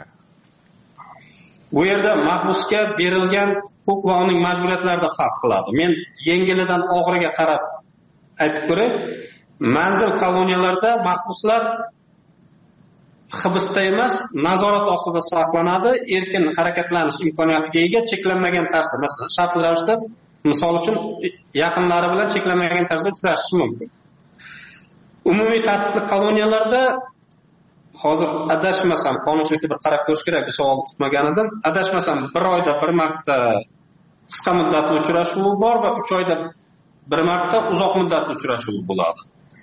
Bu yerda mahbusga berilgan huquq va uning majburiyatlarida farq qiladi. Men yengilidan og'iriga qarab aytib ko'ray. Manzil koloniyalarda mahbuslar hibsda emas, nazorat ostida saqlanadi, erkin harakatlanish imkoniyatiga ega, cheklanmagan tarzda, masalan, shartli ravishda, misol uchun, yaqinlari bilan cheklanmagan tarzda uchrashishi mumkin. Umumiy tartibli koloniyalarda hozir adashmasam, qonunchilikda bir qarab ko'rish kerak, bu savolni kutmagan edim. Adashmasam, bir oyda bir marta qisqa muddatli uchrashuv bor va uch oyda bir marta uzoq muddatli uchrashuv bo'ladi.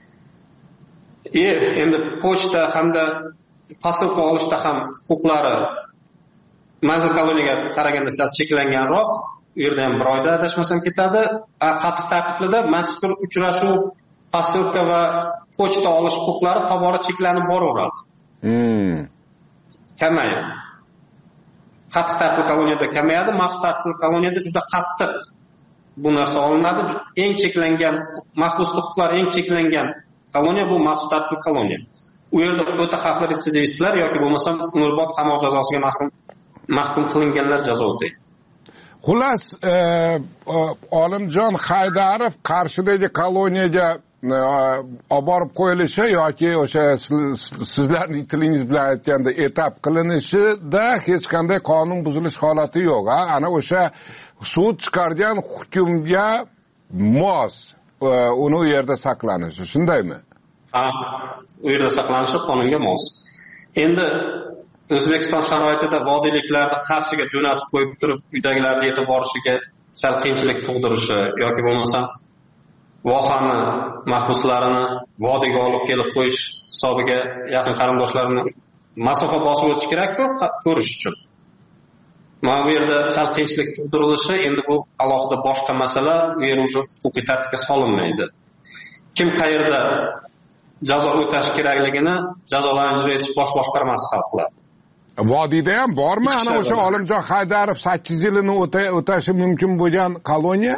E, endi pochta hamda posilka olishda ham huquqlari manzil koloniyaga qaraganda sal cheklanganroq, u yerda ham bir oyda adashmasam ketadi. Qattiq tartiblida mazkur uchrashuv, posilka va pochta olish huquqlari tobora cheklanib boraveradi. Hmm. Kamayadi. Qattiq tartibli koloniyada kamayadi, maxsus tartibli koloniyada juda qattiq bu narsa olinadi. Eng cheklangan mahbus huquqlari eng cheklangan koloniya bu maxsus tartibli koloniya. U yerda o'ta xavfli retsidivistlar yoki bo'lmasa umrbod qamoq jazosiga mahkum mahkum qilinganlar jazo o'taydi. Xullas, e, Olimjon Haydarov Qarshidagi koloniyaga olib borib qo'yilishi yoki o'sha sizlarning tilingiz bilan aytganda etap qilinishida hech qanday qonun buzilish holati yo'q, ha? Ana o'sha sud chiqargan hukmga mos uni u yerda saqlanishi, shundaymi? Ha, u yerda saqlanishi qonunga mos. Endi O'zbekiston sharoitida vodiyliklarni Qarshiga jo'natib qo'yib turib, uydagilarni yetib borishiga sal qiyinchilik tug'dirishi yoki bo'lmasa vohani mahbuslarini vodiyga olib kelib qo'yish hisobiga yaqin qarindoshlarini masofa bosib o'tish kerak-ku ko'rish uchun. Mana bu yerda sal qiyinchilik tug'dirilishi, endi bu alohida boshqa masala, u yer o'zi huquqiy tartibga solinmaydi. Kim qayerda jazo o'tash kerakligini jazolarni ijro etish bosh boshqarmasi hal qiladi. Vodiyda ham bormi ana o'sha Olimjon Haydarov sakkiz yilini o'tashi mumkin bo'lgan koloniya?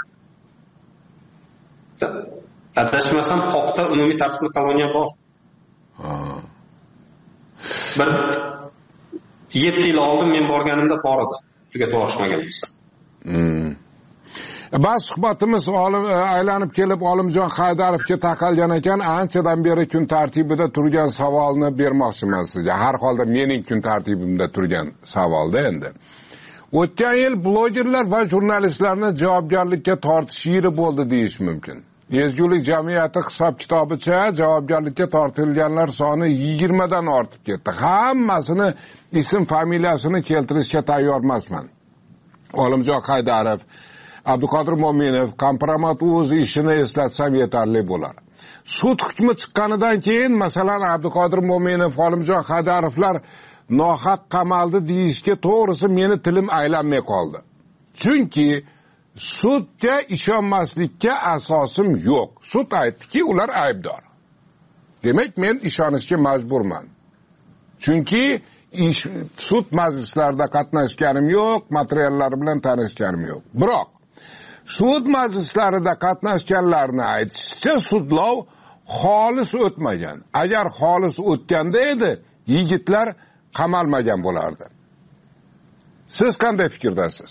Adashmasam, Qoqda umumiy tartibli koloniya bor. Bir yetti yil oldin men borganimda bor edi. Tugatib olishmagan bo'lsa. Hmm. Bas suhbatimiz olim aylanib kelib Olimjon Haydarovga taqalgan ekan, anchadan beri kun tartibida turgan savolni bermoqchiman sizga. Har holda mening kun tartibimda turgan savolda endi. O'tgan yil blogerlar va jurnalistlarni javobgarlikka tortish yili bo'ldi deyish mumkin. Ezgulik jamiyati hisob-kitobicha javobgarlikka tortilganlar soni yigirmadan ortib ketdi. Hammasini ism familiyasini keltirishga tayyor emasman. Olimjon Haydarov, Abduqodir Mo'minov, kompromat o'z ishini eslatsam yetarli bo'lar. Sud hukmi chiqqanidan keyin, masalan, Abduqodir Mo'minov, Olimjon Haydarovlar nohaq qamaldi deyishga to'g'risi meni tilim aylanmay qoldi. Chunki sudga ishonmaslikka asosim yo'q. Sud aytdiki, ular aybdor. Demak, men ishonishga majburman. Chunki ish, sud majlislarida qatnashganim yo'q, materiallar bilan tanishganim yo'q. Biroq sud majlislarida qatnashganlarni aytishicha, sudlov xolis o'tmagan. Agar xolis o'tganda edi, yigitlar qamalmagan bo'lardi. Siz qanday fikrdasiz?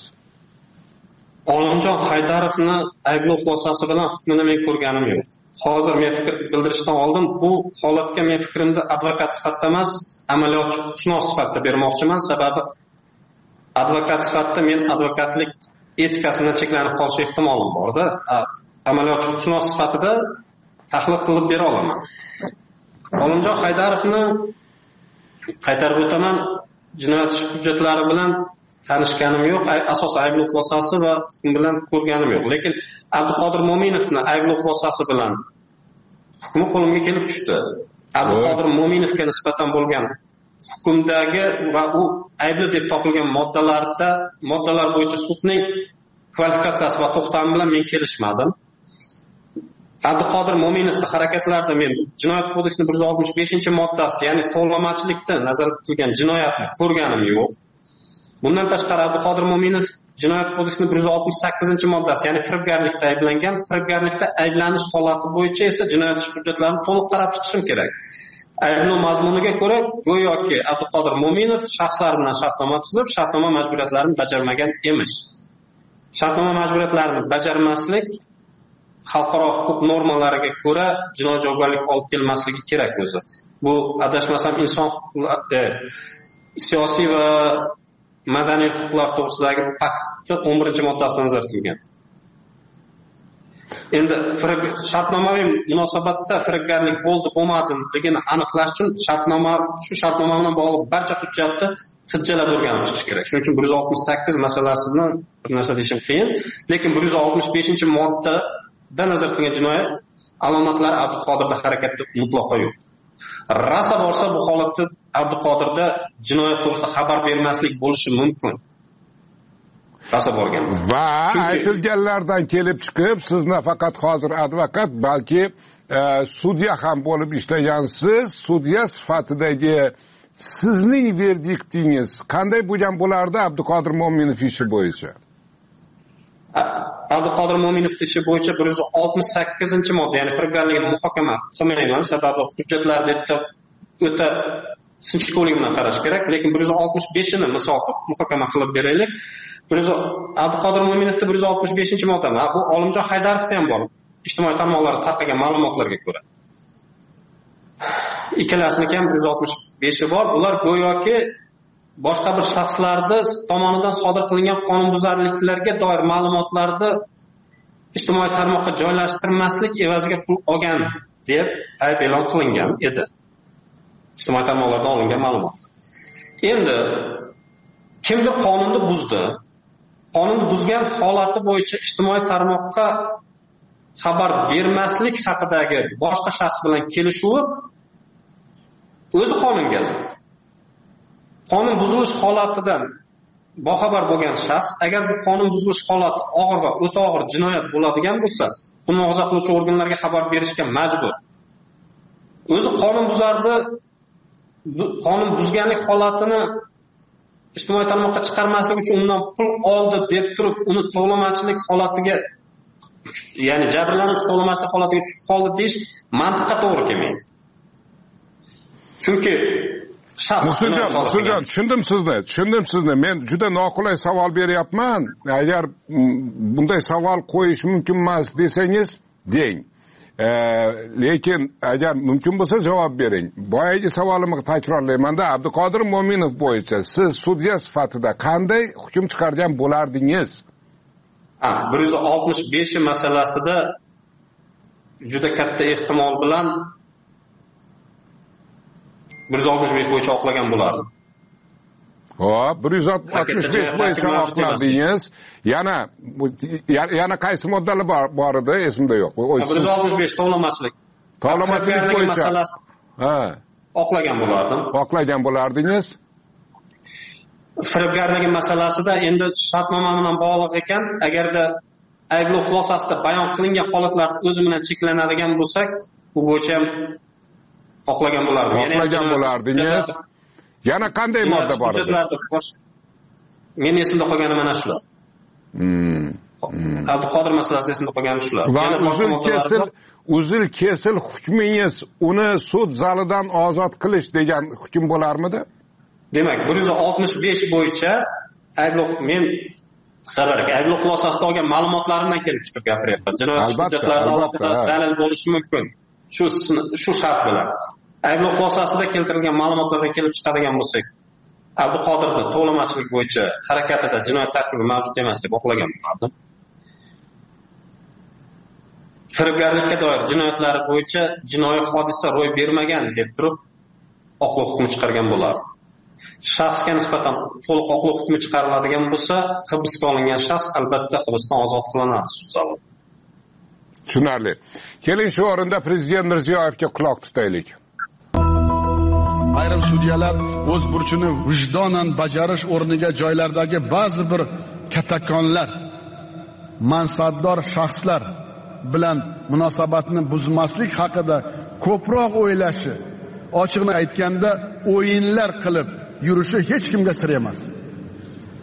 Olimjon Haydarovni ayblov xulosasi bilan hukmini men ko'rganim yo'q. Hozir men fikr bildirishdan oldin bu holatga men fikrimni advokat sifatida emas, amaliyotchihuquqshunos sifatida bermoqchiman. Sababi advokat sifatida men advokatlik etikasidan cheklanib qolish ehtimolim bor-da. Amaliyotchihuquqshunos sifatida tahlil qilib bera olaman. Olimjon Haydarovni qaytarib o'taman, jinoyat ishi hujjatlari bilan tanishganim yo'q, asosan ayblov xulosasi va hukm bilan ko'rganim yo'q. Lekin Abduqodir Mo'minovning ayblov xulosasi bilan hukmi qo'limga kelib tushdi. Abduqodir Mo'minovga nisbatan bo'lgan hukmdagi va u aybli deb topilgan moddalarda, moddalar bo'yicha sudning kvalifikatsiyasi va to'xtami bilan men kelishmadim. Abduqodir Mo'minovning harakatlarida men Jinoyat kodeksining bir yuz oltmish beshinchi moddasi, ya'ni tovlamachilikda nazarda tutilgan jinoyatni ko'rganim yo'q. Bundan tashqari Abduqodir Mo'minov Jinoyat kodeksining bir yuz oltmish sakkizinchi moddasi, ya'ni firibgarlikda ayblangan. Firibgarlikda ayblanish holati bo'yicha esa jinoyat ishi hujjatlarini to'liq qarab chiqishim kerak. Ayblov mazmuniga ko'ra, go'yoki Abduqodir Mo'minov shaxslar bilan shartnoma tuzib, shartnoma majburiyatlarini bajarmagan emish. Shartnoma majburiyatlarini bajarmaslik xalqaro huquq normalariga ko'ra jinoiy javobgarlikka olib kelmasligi kerak o'zi. Bu adashmasam inson huquqlari, siyosiy va madaniy huquqlar to'g'risidagi paktning o'n birinchi moddasida nazarda tutilgan. Endi shartnomaviy munosabatda firibgarlik bo'ldi, bo'lmadligini aniqlash uchun shartnoma shu shartnoma bilan bog'liq barcha hujjatni hujjalab o'rganib chiqish kerak. Shuning uchun bir yuz oltmish sakkiz masalasini bir narsa deyishim qiyin, lekin bir yuz oltmish beshinchi moddada nazarda tutilgan jinoyat alomatlari Abduqodirda harakatda mutlaqo yo'q. Rasa borsa bu holatda Abduqodirda jinoyat to'g'risida xabar bermaslik bo'lishi mumkin. Rasa borgan. Va aytilganlardan kelib chiqib, siz nafaqat hozir advokat, balki e, sudya ham bo'lib ishlagansiz. Sudya sifatidagi sizning verdiktingiz qanday bo'lgan bo'lardi Abduqodir Mo'minov ishi bo'yicha? Abduqodir Mo'minov ishi bo'yicha bir yuz oltmish sakkizinchi modda, ya'ni firibgarlikni muhokama qilmayman, sababi hujjatlarda o'ta sinchkovlik bilan qarash kerak, lekin bir yuz oltmish beshini misol muhokama qilib beraylik. bir yuz Abduqodir Mo'minovda bir yuz oltmish beshinchi modda, bu Olimjon Haydarovda ham bor. Ijtimoiy tarmoqlarda tarqalgan ma'lumotlarga ko'ra. Ikkalasini ham bir yuz oltmish beshi bor. Ular go'yoki boshqa bir shaxslarning tomonidan sodir qilingan qonunbuzarliklarga doir ma'lumotlarni ijtimoiy tarmoqqa joylashtirmaslik evaziga pul olgan deb ayb e'lon qilingan edi. Ijtimoiy tarmoqlardan olingan ma'lumot. Endi kimdir qonunni buzdi. Qonunni buzgan holati bo'yicha ijtimoiy tarmoqqa xabar bermaslik haqidagi boshqa shaxs bilan kelishuvi o'zi qonunga zid. Qonun buzilish holatidan boxabar bo'lgan shaxs agar bu qonun buzilish holati og'ir va o'ta og'ir jinoyat bo'ladigan bo'lsa, buni muhofaza qiluvchi organlarga xabar berishga majbur. O'zi qonun buzardi, qonun buzganlik holatini ijtimoiy tarmoqqa chiqarmaslik uchun undan pul oldi deb turib, uni to'lamachilik holatiga, ya'ni jabrlanuvchi to'lamachilik holatiga tushib qoldi deyish mantiqqa to'g'ri kelmaydi. Chunki Musuljon, Musuljon, tushundim sizni, tushundim sizni. Men juda noqulay savol beryapman. Agar bunday savol qo'yish mumkin emas desangiz, deng. E, lekin agar mumkin bo'lsa javob bering. Boyagi savolimni takrorlayman-da, Abduqodir Mo'minov bo'yicha siz sudya sifatida qanday hukm chiqargan bo'lardingiz? Ha, bir yuz oltmish beshi masalasida juda katta ehtimol bilan bir yuz oltmish besh bo'yicha oqlagan bo'lardim. Hop, bir yuz oltmish besh bo'yicha oqladingiz. Yana yana qaysi moddalar bor edi, esimda yo'q. bir yuz oltmish besh tovlamachilik. Tovlamachilik bo'yicha ha, oqlagan bo'lardim. Oqlagan bo'lardingiz. Firibgarlik masalasida endi shartnoma bilan bog'liq ekan, agarda ayblov xulosasida bayon qilingan holatlar o'zi bilan cheklanadigan bo'lsak, bu bo'yicha ham oqlagan bo'lardim. Oqlagan bo'lardingiz. Yana qanday modda bor edi? Men esimda qolgani mana shular. Hmm. Abduqodir masalasida esimda qolgani shular. Va uzil kesil, uzil kesil hukmingiz uni sud zalidan ozod qilish degan hukm bo'larmidi? Demak, bir yuz oltmish besh bo'yicha ayblov men xabarga ayblov xulosasida olgan ma'lumotlarimdan kelib chiqib gapiryapman. Jinoyat hujjatlarida alohida dalil bo'lishi mumkin. Shu shu shart bilan. Ayblov xulosasida keltirilgan ma'lumotlardan kelib chiqadigan bo'lsak, Abduqodirni to'lamachilik bo'yicha harakatida jinoyat tarkibi mavjud emas deb oqlagan bo'lardim. Firibgarlikka doir jinoyatlari bo'yicha jinoiy hodisa ro'y bermagan deb turib oqlov hukmi chiqargan bo'lardim. Shaxsga nisbatan to'liq oqlov hukmi chiqariladigan bo'lsa, hibsga olingan shaxs albatta hibsdan ozod qilinadi sud zalida. Tushunarli. Keling shu o'rinda Prezident Mirziyoyevga quloq tutaylik. Ayrim sudyalar o'z burchini vijdonan bajarish o'rniga joylardagi ba'zi bir katakonlar, mansabdor shaxslar bilan munosabatni buzmaslik haqida ko'proq o'ylashi, ochiqni aytganda o'yinlar qilib yurishi hech kimga sir emas.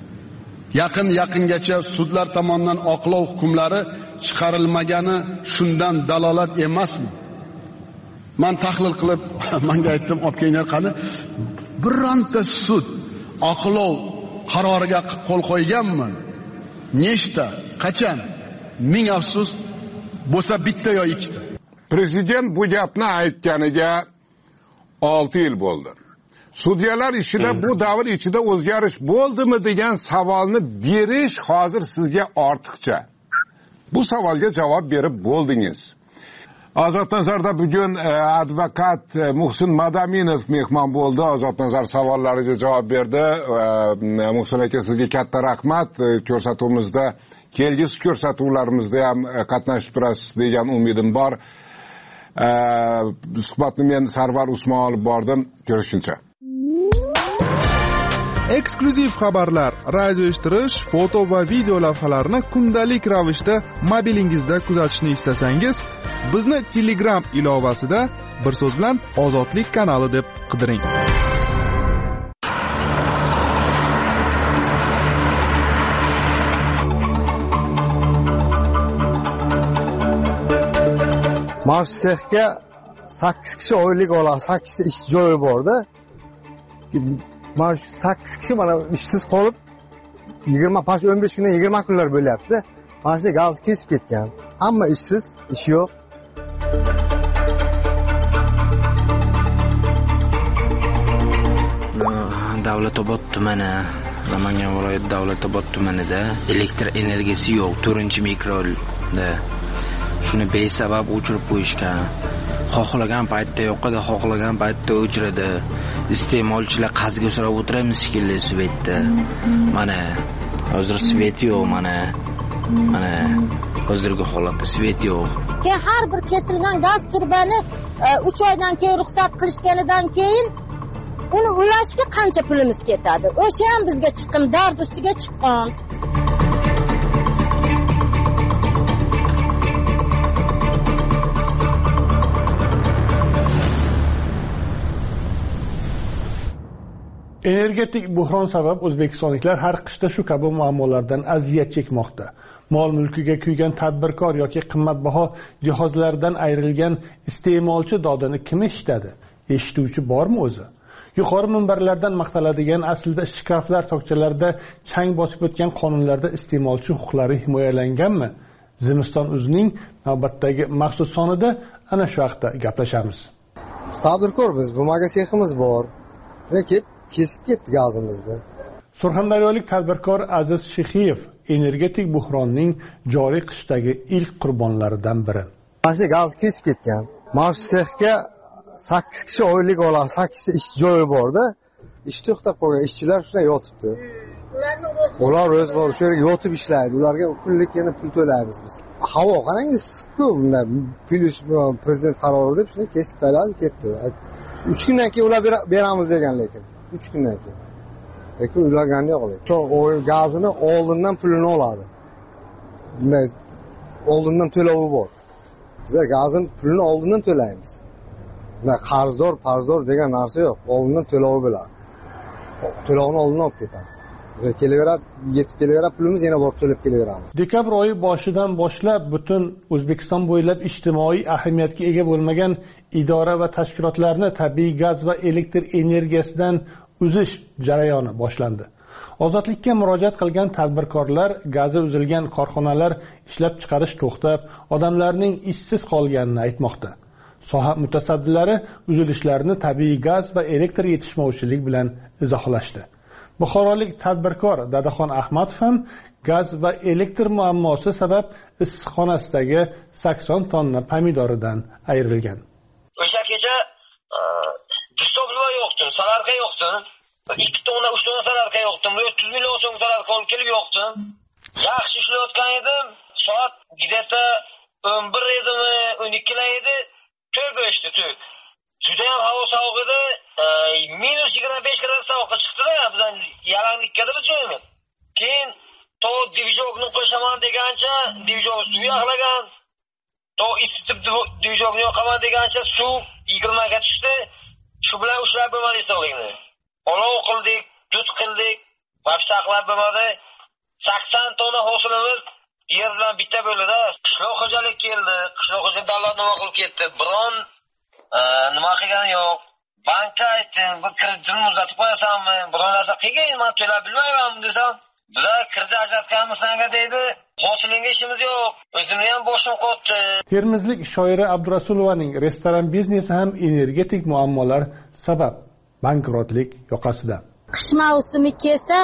Yaqin yaqingacha sudlar tomonidan oqlov hukmlari chiqarilmagani shundan dalolat emasmi? Men tahlil qilib, menga aytdim, olib kelinglar qani. Bironta sud oqlov qaroriga qo'l qo'yganmi? Nechta? Qachon? Ming afsus, bo'lsa bitta yo ikkita. Prezident bu gapni aytganiga olti yil bo'ldi. Sudyalar ishida bu davr ichida o'zgarish bo'ldimi degan savolni berish hozir sizga ortiqcha. Bu savolga javob berib bo'ldingiz. Ozod Nazarda bugun advokat Muhsin Madaminov mehmon bo'ldi. Ozod Nazar savollariga javob berdi. Muhsin aka, sizga katta rahmat. Ko'rsatuvimizda, kelgusi ko'rsatuvlarimizda ham qatnashib turasiz degan umidim bor. Suhbatni men Sarvar Usmon olib bordim. Ko'rishguncha. Eksklyuziv xabarlar, radio eshittirish, foto va video lavhalarni kundalik ravishda mobilingizda kuzatishni istasangiz, bizni Telegram ilovasida bir so'z bilan Ozodlik kanali deb qidiring. Mavsexga sakkiz kishi oylik oladi, sakkiz ish joyi borda. Mana shu sakkiz kishi mana ishsiz qolib yigirma pash o'n besh kundan yigirma kunlar bo'lyapti. Mana shu gaz kesib ketgan. Hamma ishsiz, ish yo'q. Davlatobod tumani, Namangan viloyati Davlatobod tumanida elektr energiyasi yo'q, to'rtinchi mikroda. Shuni besabab o'chirib qo'yishgan. Xohlagan paytda yoqadi, xohlagan paytda o'chiradi. Iste'molchilar qazga so'rab o'tiramiz shekilli svetda. Mana hozir svet yo'q, mana. Mana hozirgi holatda svet yo'q. Keyin har bir kesilgan gaz turbani uch oydan keyin ruxsat qilishganidan keyin uni ulashga qancha pulimiz ketadi? O'sha ham bizga chiqqan, dard ustiga chiqqan. Energetik buhron sabab o'zbekistonliklar har qishda shu kabi muammolardan aziyat chekmoqda. Mol mulkiga kuygan tadbirkor yoki qimmatbaho jihozlardan ayrilgan iste'molchi dodini kim eshitadi? Eshituvchi bormi o'zi? Yuqori minbarlardan maqtaladigan aslida shkaflar tokchalarida chang bosib o'tgan qonunlarda iste'molchi huquqlari himoyalanganmi? Zimiston o'zining navbatdagi maxsus sonida ana shu haqda gaplashamiz. Tadbirkor biz, bu magaseximiz bor. Rakib kesib ketdi gazimizni. Surxondaryolik tadbirkor Aziz Shexiyev energetik buhronning joriy qishdagi ilk qurbonlaridan biri. Mana shu gaz kesib ketgan. Mana shu sexga sakkiz kishi oylik oladi, sakkiz ish joyi borda. Ish to'xtab qolgan, ishchilar shuna yotibdi. Ular ro'zg'or shu yerga yotib ishlaydi. Ularga kunlik yana pul to'laymiz biz. Havo qarang, issiq-ku, bunda plus prezident qarori deb shuni kesib tashladi, ketdi. uch kundan keyin ular beramiz degan, lekin uch kundan keyin. Lekin uylagani yo'q. Shu gazini oldindan pulini oladi. Bunda oldindan to'lovi bor. Bizlar gazin pulini oldindan to'laymiz. Bunda qarzdor, qarzdor degan narsa yo'q. Oldindan to'lovi bo'ladi. To'lovini oldindan olib ketadi. Kelaveradi, yetib kelaveradi, pulimiz yana borib to'lab kelaveramiz. Dekabr oyi boshidan boshlab butun O'zbekiston bo'ylab ijtimoiy ahamiyatga ega bo'lmagan idora va tashkilotlarni tabiiy gaz va elektr energiyasidan uzish jarayoni boshlandi. Ozodlikka murojaat qilgan tadbirkorlar gazi uzilgan korxonalar ishlab chiqarish to'xtab, odamlarning ishsiz qolganini aytmoqda. Soha mutasaddilari uzilishlarni tabiiy gaz va elektr yetishmovchilik bilan izohlashdi. Buxorolik tadbirkor Dadaxon Ahmadov ham gaz va elektr muammosi sabab issiqxonasidagi sakson tonna pomidoridan ayrilgan. O'sha kecha distoblar yo'qdi, salarqa yo'qdi. ikki tonna, uch tonna salarqa yo'qdi. o'ttiz million so'm salarqa olib kelib yo'qdi. Yaxshi ishlayotgan edim. Soat gideta o'n bir edimi, o'n ikki edi. To'g o'chdi, to'g. Juda ham havo sovuq edi. minus yigirma besh gradus sovuqqa chiqdi-da, bizdan yalanglikka biz joyimiz. Keyin to divizorni qo'shaman degancha, divizor suv yog'lagan. To isitib divizorni yoqaman degancha suv yigirma ga tushdi. Shu bilan ushlab bo'lmadi hisobligini. Olov qildik, dud qildik, vaqt saqlab bo'lmadi. sakson tonna hosilimiz yer bilan bitta bo'ladi. Qishloq xo'jalik keldi. Qishloq xo'jalik davlat nima qilib ketdi? Biron nima qilgani yo'q. Bankka aytdim, bu kreditni uzatib qo'yasanmi? Biron narsa qilgin, men to'lab bilmayman desam, bizlar kredit ajratganmiz senga deydi. Hosilingga ishimiz yo'q. O'zimni ham boshim qotdi. Termizlik shoira Abdurasulovaning restoran biznesi ham energetik muammolar sabab bankrotlik yoqasida. Qish mavsumi kelsa,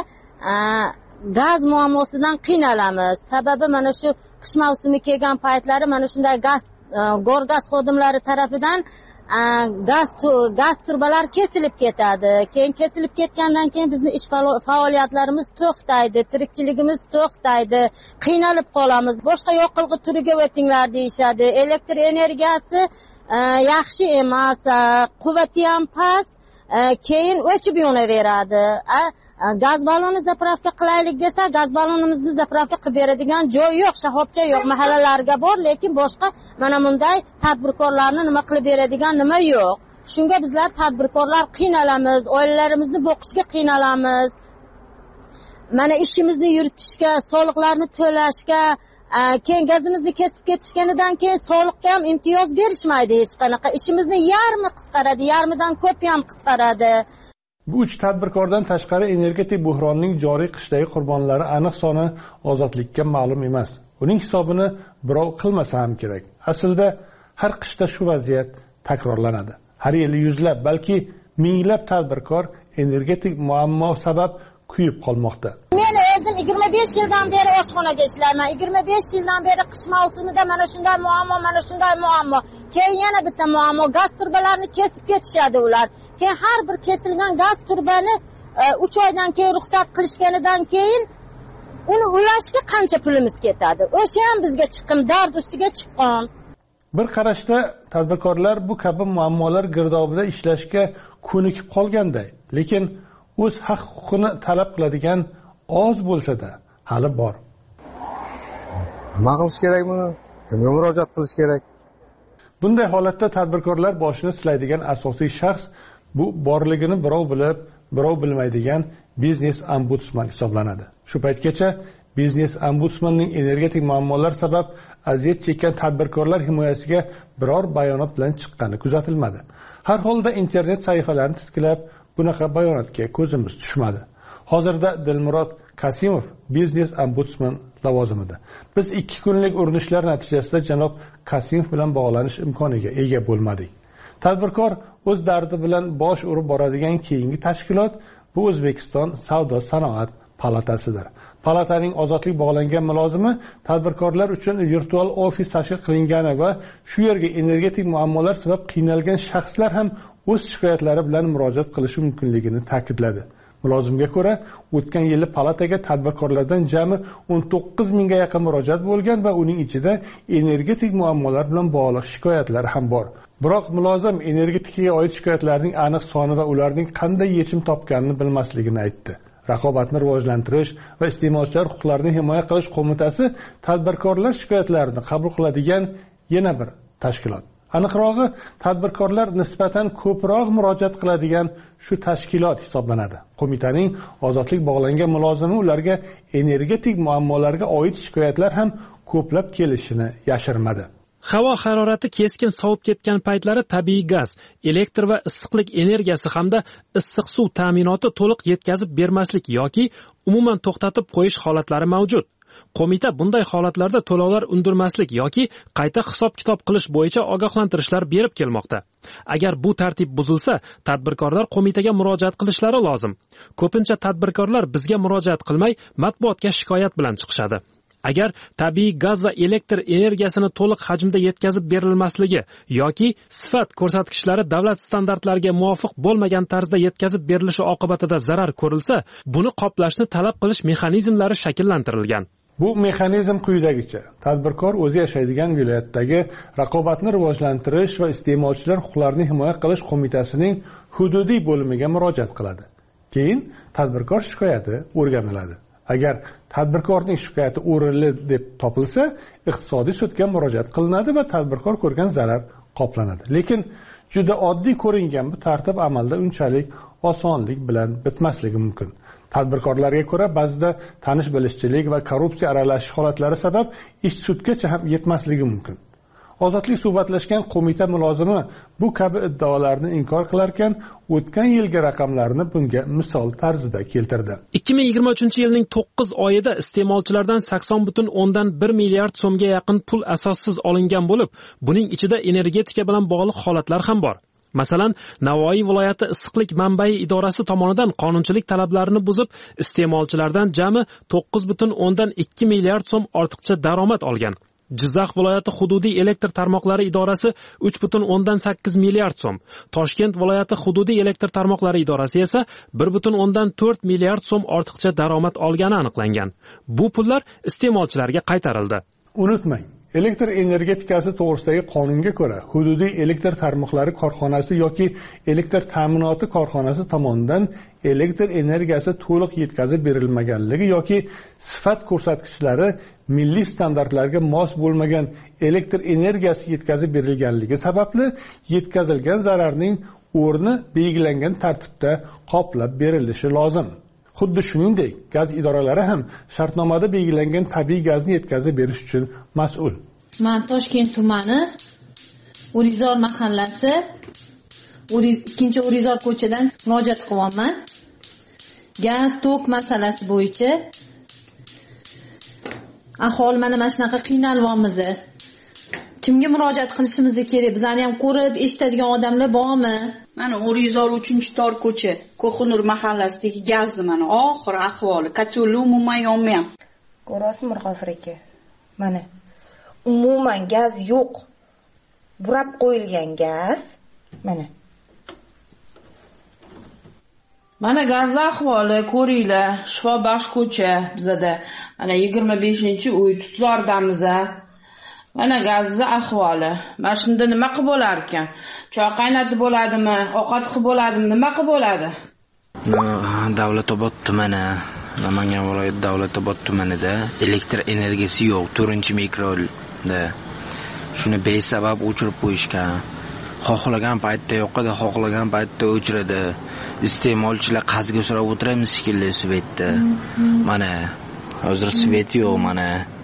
gaz muammosidan qiynalamiz. Sababi mana shu qish mavsumi kelgan paytlari mana shunday gaz gorgaz xodimlari tarafidan gaz gaz turbalar kesilib ketadi. Keyin kesilib ketgandan keyin bizning ish faoliyatlarimiz to'xtaydi, tirikchiligimiz to'xtaydi, qiynalib qolamiz. Boshqa yoqilg'i turiga o'tinglar deyshadi. Elektr energiyasi yaxshi emas, quvvati ham past, keyin o'chib yonaveradi. Gaz balonni zapravka qilaylik desa, gaz ballonimizni zapravka qilib beradigan joy yo'q, shahobcha yo'q, mahallalarga bor, lekin boshqa mana bunday tadbirkorlarni nima qilib beradigan nima yo'q. Shunga bizlar tadbirkorlar qiynalamiz, oilalarimizni boqishga qiynalamiz. Mana ishimizni yuritishga, soliqlarni to'lashga, keyin gazimizni kesib ketishganidan keyin soliqqa ham imtiyoz berishmaydi hech qanaqa. Ishimizni yarmi qisqaradi, yarmidan ko'p ham qisqaradi. Bu uch tadbirkordan tashqari energetik buhronning joriy qishdagi qurbonlari aniq soni ozodlikka ma'lum emas. Uning hisobini birov qilmasa ham kerak. Aslida har qishda shu vaziyat takrorlanadi. Har yili yuzlab, balki minglab tadbirkor energetik muammo sabab kuyib qolmoqda. Men o'zim yigirma besh yildan beri oshxonada ishlayman. yigirma besh yildan beri qish mavsumida mana shunday muammo, mana shunday muammo. Keyin yana bitta muammo, gaz turbalarini kesib ketishadi ular. Keyin har bir kesilgan gaz turbani uch oydan keyin ruxsat qilishganidan keyin uni ulashga qancha pulimiz ketadi? O'sha ham bizga chiqqan, dard ustiga chiqqan. Bir qarashda tadbirkorlar bu kabi muammolar girdobida ishlashga ko'nikib qolganday, lekin o'z haq-huquqini talab qiladigan oz bo'lsa-da hali bor. Nima qilish kerak buni? Kimga murojaat qilish kerak? Bunday holatda tadbirkorlar boshini silaydigan asosiy shaxs bu borligini birov bilib, birov bilmaydigan biznes ombudsman hisoblanadi. Shu paytgacha biznes ombudsmanning energetik muammolar sabab aziyat chekkan tadbirkorlar himoyasiga biror bayonot bilan chiqqani kuzatilmadi. Har holda internet sahifalarini titkilab bunaqa bayonotga ko'zimiz tushmadi. Hozirda Dilmurod Kasimov biznes ombudsman lavozimida. Biz ikki kunlik urinishlar natijasida janob Kasimov bilan bog'lanish imkoniga ega bo'lmadik. Tadbirkor o'z dardi bilan bosh urib boradigan keyingi tashkilot bu O'zbekiston Savdo sanoat palatasidir. Palataning ozodlik bog'langan mulozimi tadbirkorlar uchun virtual ofis tashkil qilingani va shu yerga energetik muammolar sabab qiynalgan shaxslar ham o'z shikoyatlari bilan murojaat qilishi mumkinligini ta'kidladi. Mulozimga ko'ra, o'tgan yili palataga tadbirkorlardan jami o'n to'qqiz mingga yaqin murojaat bo'lgan va uning ichida energetik muammolar bilan bog'liq shikoyatlar ham bor. Biroq mulozim energetikaga oid shikoyatlarning aniq soni va ularning qanday yechim topganini bilmasligini aytdi. Raqobatni rivojlantirish va iste'molchilar huquqlarini himoya qilish qo'mitasi tadbirkorlar shikoyatlarini qabul qiladigan yana bir tashkilot. Aniqrog'i, tadbirkorlar nisbatan ko'proq murojaat qiladigan shu tashkilot hisoblanadi. Qo'mitaning ozodlik bog'langan mulozimi ularga energetik muammolarga oid shikoyatlar ham ko'plab kelishini yashirmadi. Havo harorati keskin sovib ketgan paytlari tabiiy gaz, elektr va issiqlik energiyasi hamda issiq suv ta'minoti to'liq yetkazib bermaslik yoki umuman to'xtatib qo'yish holatlari mavjud. Qo'mita bunday holatlarda to'lovlar undirmaslik yoki qayta hisob-kitob qilish bo'yicha ogohlantirishlar berib kelmoqda. Agar bu tartib buzilsa, tadbirkorlar qo'mitaga murojaat qilishlari lozim. Ko'pincha tadbirkorlar bizga murojaat qilmay, matbuotga shikoyat bilan chiqishadi. Agar tabiiy gaz va elektr energiyasini to'liq hajmda yetkazib berilmasligi yoki sifat ko'rsatkichlari davlat standartlariga muvofiq bo'lmagan tarzda yetkazib berilishi oqibatida zarar ko'rilsa, buni qoplashni talab qilish mexanizmlari shakllantirilgan. Bu mexanizm quyidagicha: tadbirkor o'zi yashaydigan viloyatdagi raqobatni rivojlantirish va iste'molchilar huquqlarini himoya qilish qo'mitasining hududiy bo'limiga murojaat qiladi. Keyin tadbirkor shikoyati o'rganiladi. Agar tadbirkorning shikoyati o'rinli deb topilsa, iqtisodiy sudga murojaat qilinadi va tadbirkor ko'rgan zarar qoplanadi. Lekin juda oddiy ko'ringan bu tartib amalda unchalik osonlik bilan bitmasligi mumkin. Tadbirkorlarga ko'ra, ba'zida tanish bilishchilik va korrupsiya aralashish holatlari sabab ish sudgacha ham yetmasligi mumkin. Ozodlik suhbatlashgan qo'mita mulozimi bu kabi iddaolarni inkor qilarkan, o'tgan yilgi raqamlarni bunga misol tarzida keltirdi. ikki ming yigirma uchinchi yilning to'qqiz oyida iste'molchilardan sakson butun o'ndan bir milliard so'mga yaqin pul asossiz olingan bo'lib, buning ichida energetika bilan bog'liq holatlar ham bor. Masalan, Navoiy viloyati issiqlik manbai idorasi tomonidan qonunchilik talablarini buzib, iste'molchilardan jami to'qqiz butun o'ndan ikki milliard so'm ortiqcha daromad olgan. Jizzax viloyati hududiy elektr tarmoqlari idorasi uch butun o'ndan sakkiz milliard so'm, Toshkent viloyati hududiy elektr tarmoqlari idorasi esa bir butun o'ndan to'rt milliard so'm ortiqcha daromad olgani aniqlangan. Bu pullar iste'molchilarga qaytarildi. Unutmang, elektr energetikasi to'g'risidagi qonunga ko'ra, hududiy elektr tarmoqlari korxonasi yoki elektr ta'minoti korxonasi tomonidan elektr energiyasi to'liq yetkazib berilmaganligi yoki sifat ko'rsatkichlari milliy standartlarga mos bo'lmagan elektr energiyasi yetkazib berilganligi sababli yetkazilgan zararning o'rni belgilangan tartibda qoplab berilishi lozim. Xuddi shuningdek, gaz idoralari ham shartnomada belgilangan tabiiy gazni yetkazib berish uchun mas'ul. Men Toshkent tumani Urizor mahallasi ikkinchi Urizor ko'chadan murojaat qilyapman. Gaz tok masalasi bo'yicha aholi mana mana shunaqa qiynalyapmiz. Kimga murojaat qilishimiz kerak? Bizlarni ham ko'rib eshitadigan odamlar bormi? Mana Urizor uchinchi tor ko'cha, Ko'xunur mahallasidagi gazni mana oxir ahvoli, kotyolli umuman yonmayapti. Ko'rasizmi Mirg'ofur aka? Mana umuman gaz yo'q. Burab qo'yilgan gaz. Mana. Mana gaz ahvoli ko'ringlar, Shifobaxsh ko'cha bizada. Mana yigirma beshinchi uy Tutzordamiz. Mana gazni ahvoli. Mana shunda nima qilib bo'lar ekan? Choy qaynatib bo'ladimi? Ovqat qilib bo'ladimi? Nima qilib bo'ladi? Davlatobod tumani, Namangan viloyati Davlatobod tumanida elektr energiyasi yo'q, to'rtinchi mikroda. Shuni besabab o'chirib qo'yishgan. Xohlagan paytda yoqadi, xohlagan paytda o'chiradi. Iste'molchilar qazga so'rab o'tiramiz shekilli svetda. Mana hozir svet yo'q, mana.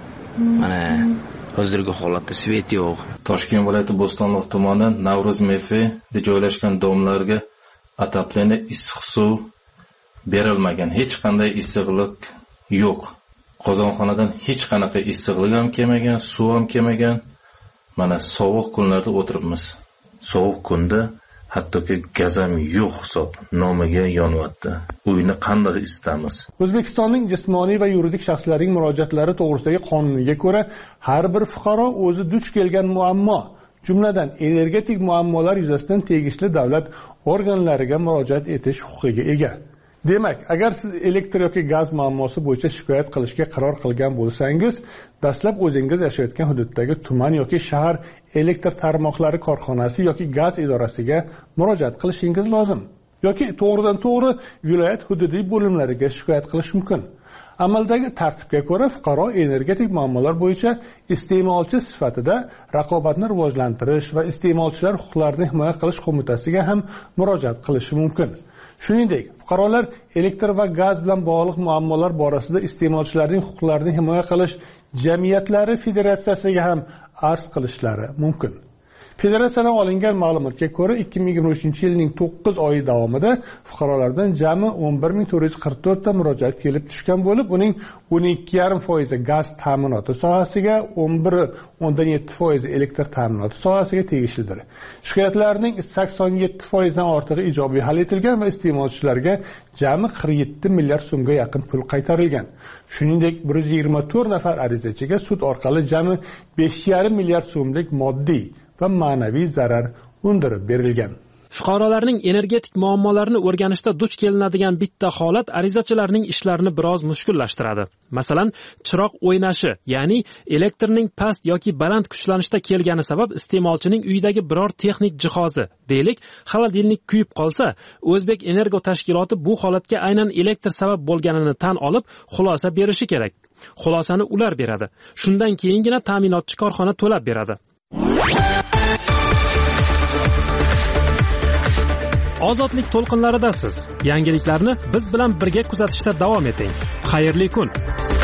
Mana hozirgi holatda svet yo'q. Toshkent viloyati Bo'stonliq tumani Navro'z mefida joylashgan domlarga ataplanish issiq suv berilmagan. Hech qanday issiqlik yo'q. Qozonxonadan hech qanaqa issiqlik ham kelmagan, suv ham kelmagan. Mana sovuq kunlarda o'tiribmiz. Sovuq kunda hattoki gaz ham yo'q hisob, nomiga yonyapti. Uyni qanday isitamiz? O'zbekistonning jismoniy va yuridik shaxslarining murojaatlari to'g'risidagi qonuniga ko'ra, har bir fuqaro o'zi duch kelgan muammo, jumladan energetik muammolar yuzasidan tegishli davlat organlariga murojaat etish huquqiga ega. Demak, agar siz elektr yoki gaz muammosi bo'yicha shikoyat qilishga qaror qilgan bo'lsangiz, dastlab o'zingiz yashayotgan hududdagi tuman yoki shahar elektr tarmoqlari korxonasi yoki gaz idorasiga murojaat qilishingiz lozim. Yoki to'g'ridan to'g'ri viloyat hududiy bo'limlariga shikoyat qilish mumkin. Amaldagi tartibga ko'ra, fuqaro energetik muammolar bo'yicha iste'molchi sifatida Raqobatni rivojlantirish va iste'molchilar huquqlarini himoya qilish qo'mitasiga ham murojaat qilishi mumkin. Shuningdek, fuqarolar elektr va gaz bilan bog'liq muammolar borasida iste'molchilarning huquqlarini himoya qilish jamiyatlari federatsiyasiga ham arz qilishlari mumkin. Federatsiyadan olingan ma'lumotga ko'ra, ikki ming yigirma uchinchi yilning to'qqiz oyi davomida fuqarolardan jami o'n bir ming to'rt yuz qirq to'rt ta murojaat kelib tushgan bo'lib, uning o'n ikki yarim foizi gaz ta'minoti sohasiga, o'n bir o'ndan yetti foizi elektr ta'minoti sohasiga tegishlidir. Shikoyatlarning sakson yetti foizdan ortig'i ijobiy hal etilgan va iste'molchilarga jami qirq yetti milliard so'mga yaqin pul qaytarilgan. Shuningdek, bir yuz yigirma to'rt nafar arizachiga sud orqali jami besh yarim milliard so'mlik moddiy va ma'naviy zarar undirib berilgan. Fuqarolarning energetik muammolarini o'rganishda duch kelinadigan bitta holat arizachilarning ishlarini biroz mushkullashtiradi. Masalan, chiroq o'ynashi, ya'ni elektrning past yoki baland kuchlanishda kelgani sabab iste'molchining uyidagi biror texnik jihozi, deylik, xolodilnik kuyib qolsa, O'zbek Energo tashkiloti bu holatga aynan elektr sabab bo'lganini tan olib, xulosa berishi kerak. Xulosani ular beradi. Shundan keyingina ta'minotchi korxona to'lab beradi. ozodlik to'lqinlaridasiz. Yangiliklarni biz bilan birga kuzatishda davom eting. Xayrli kun.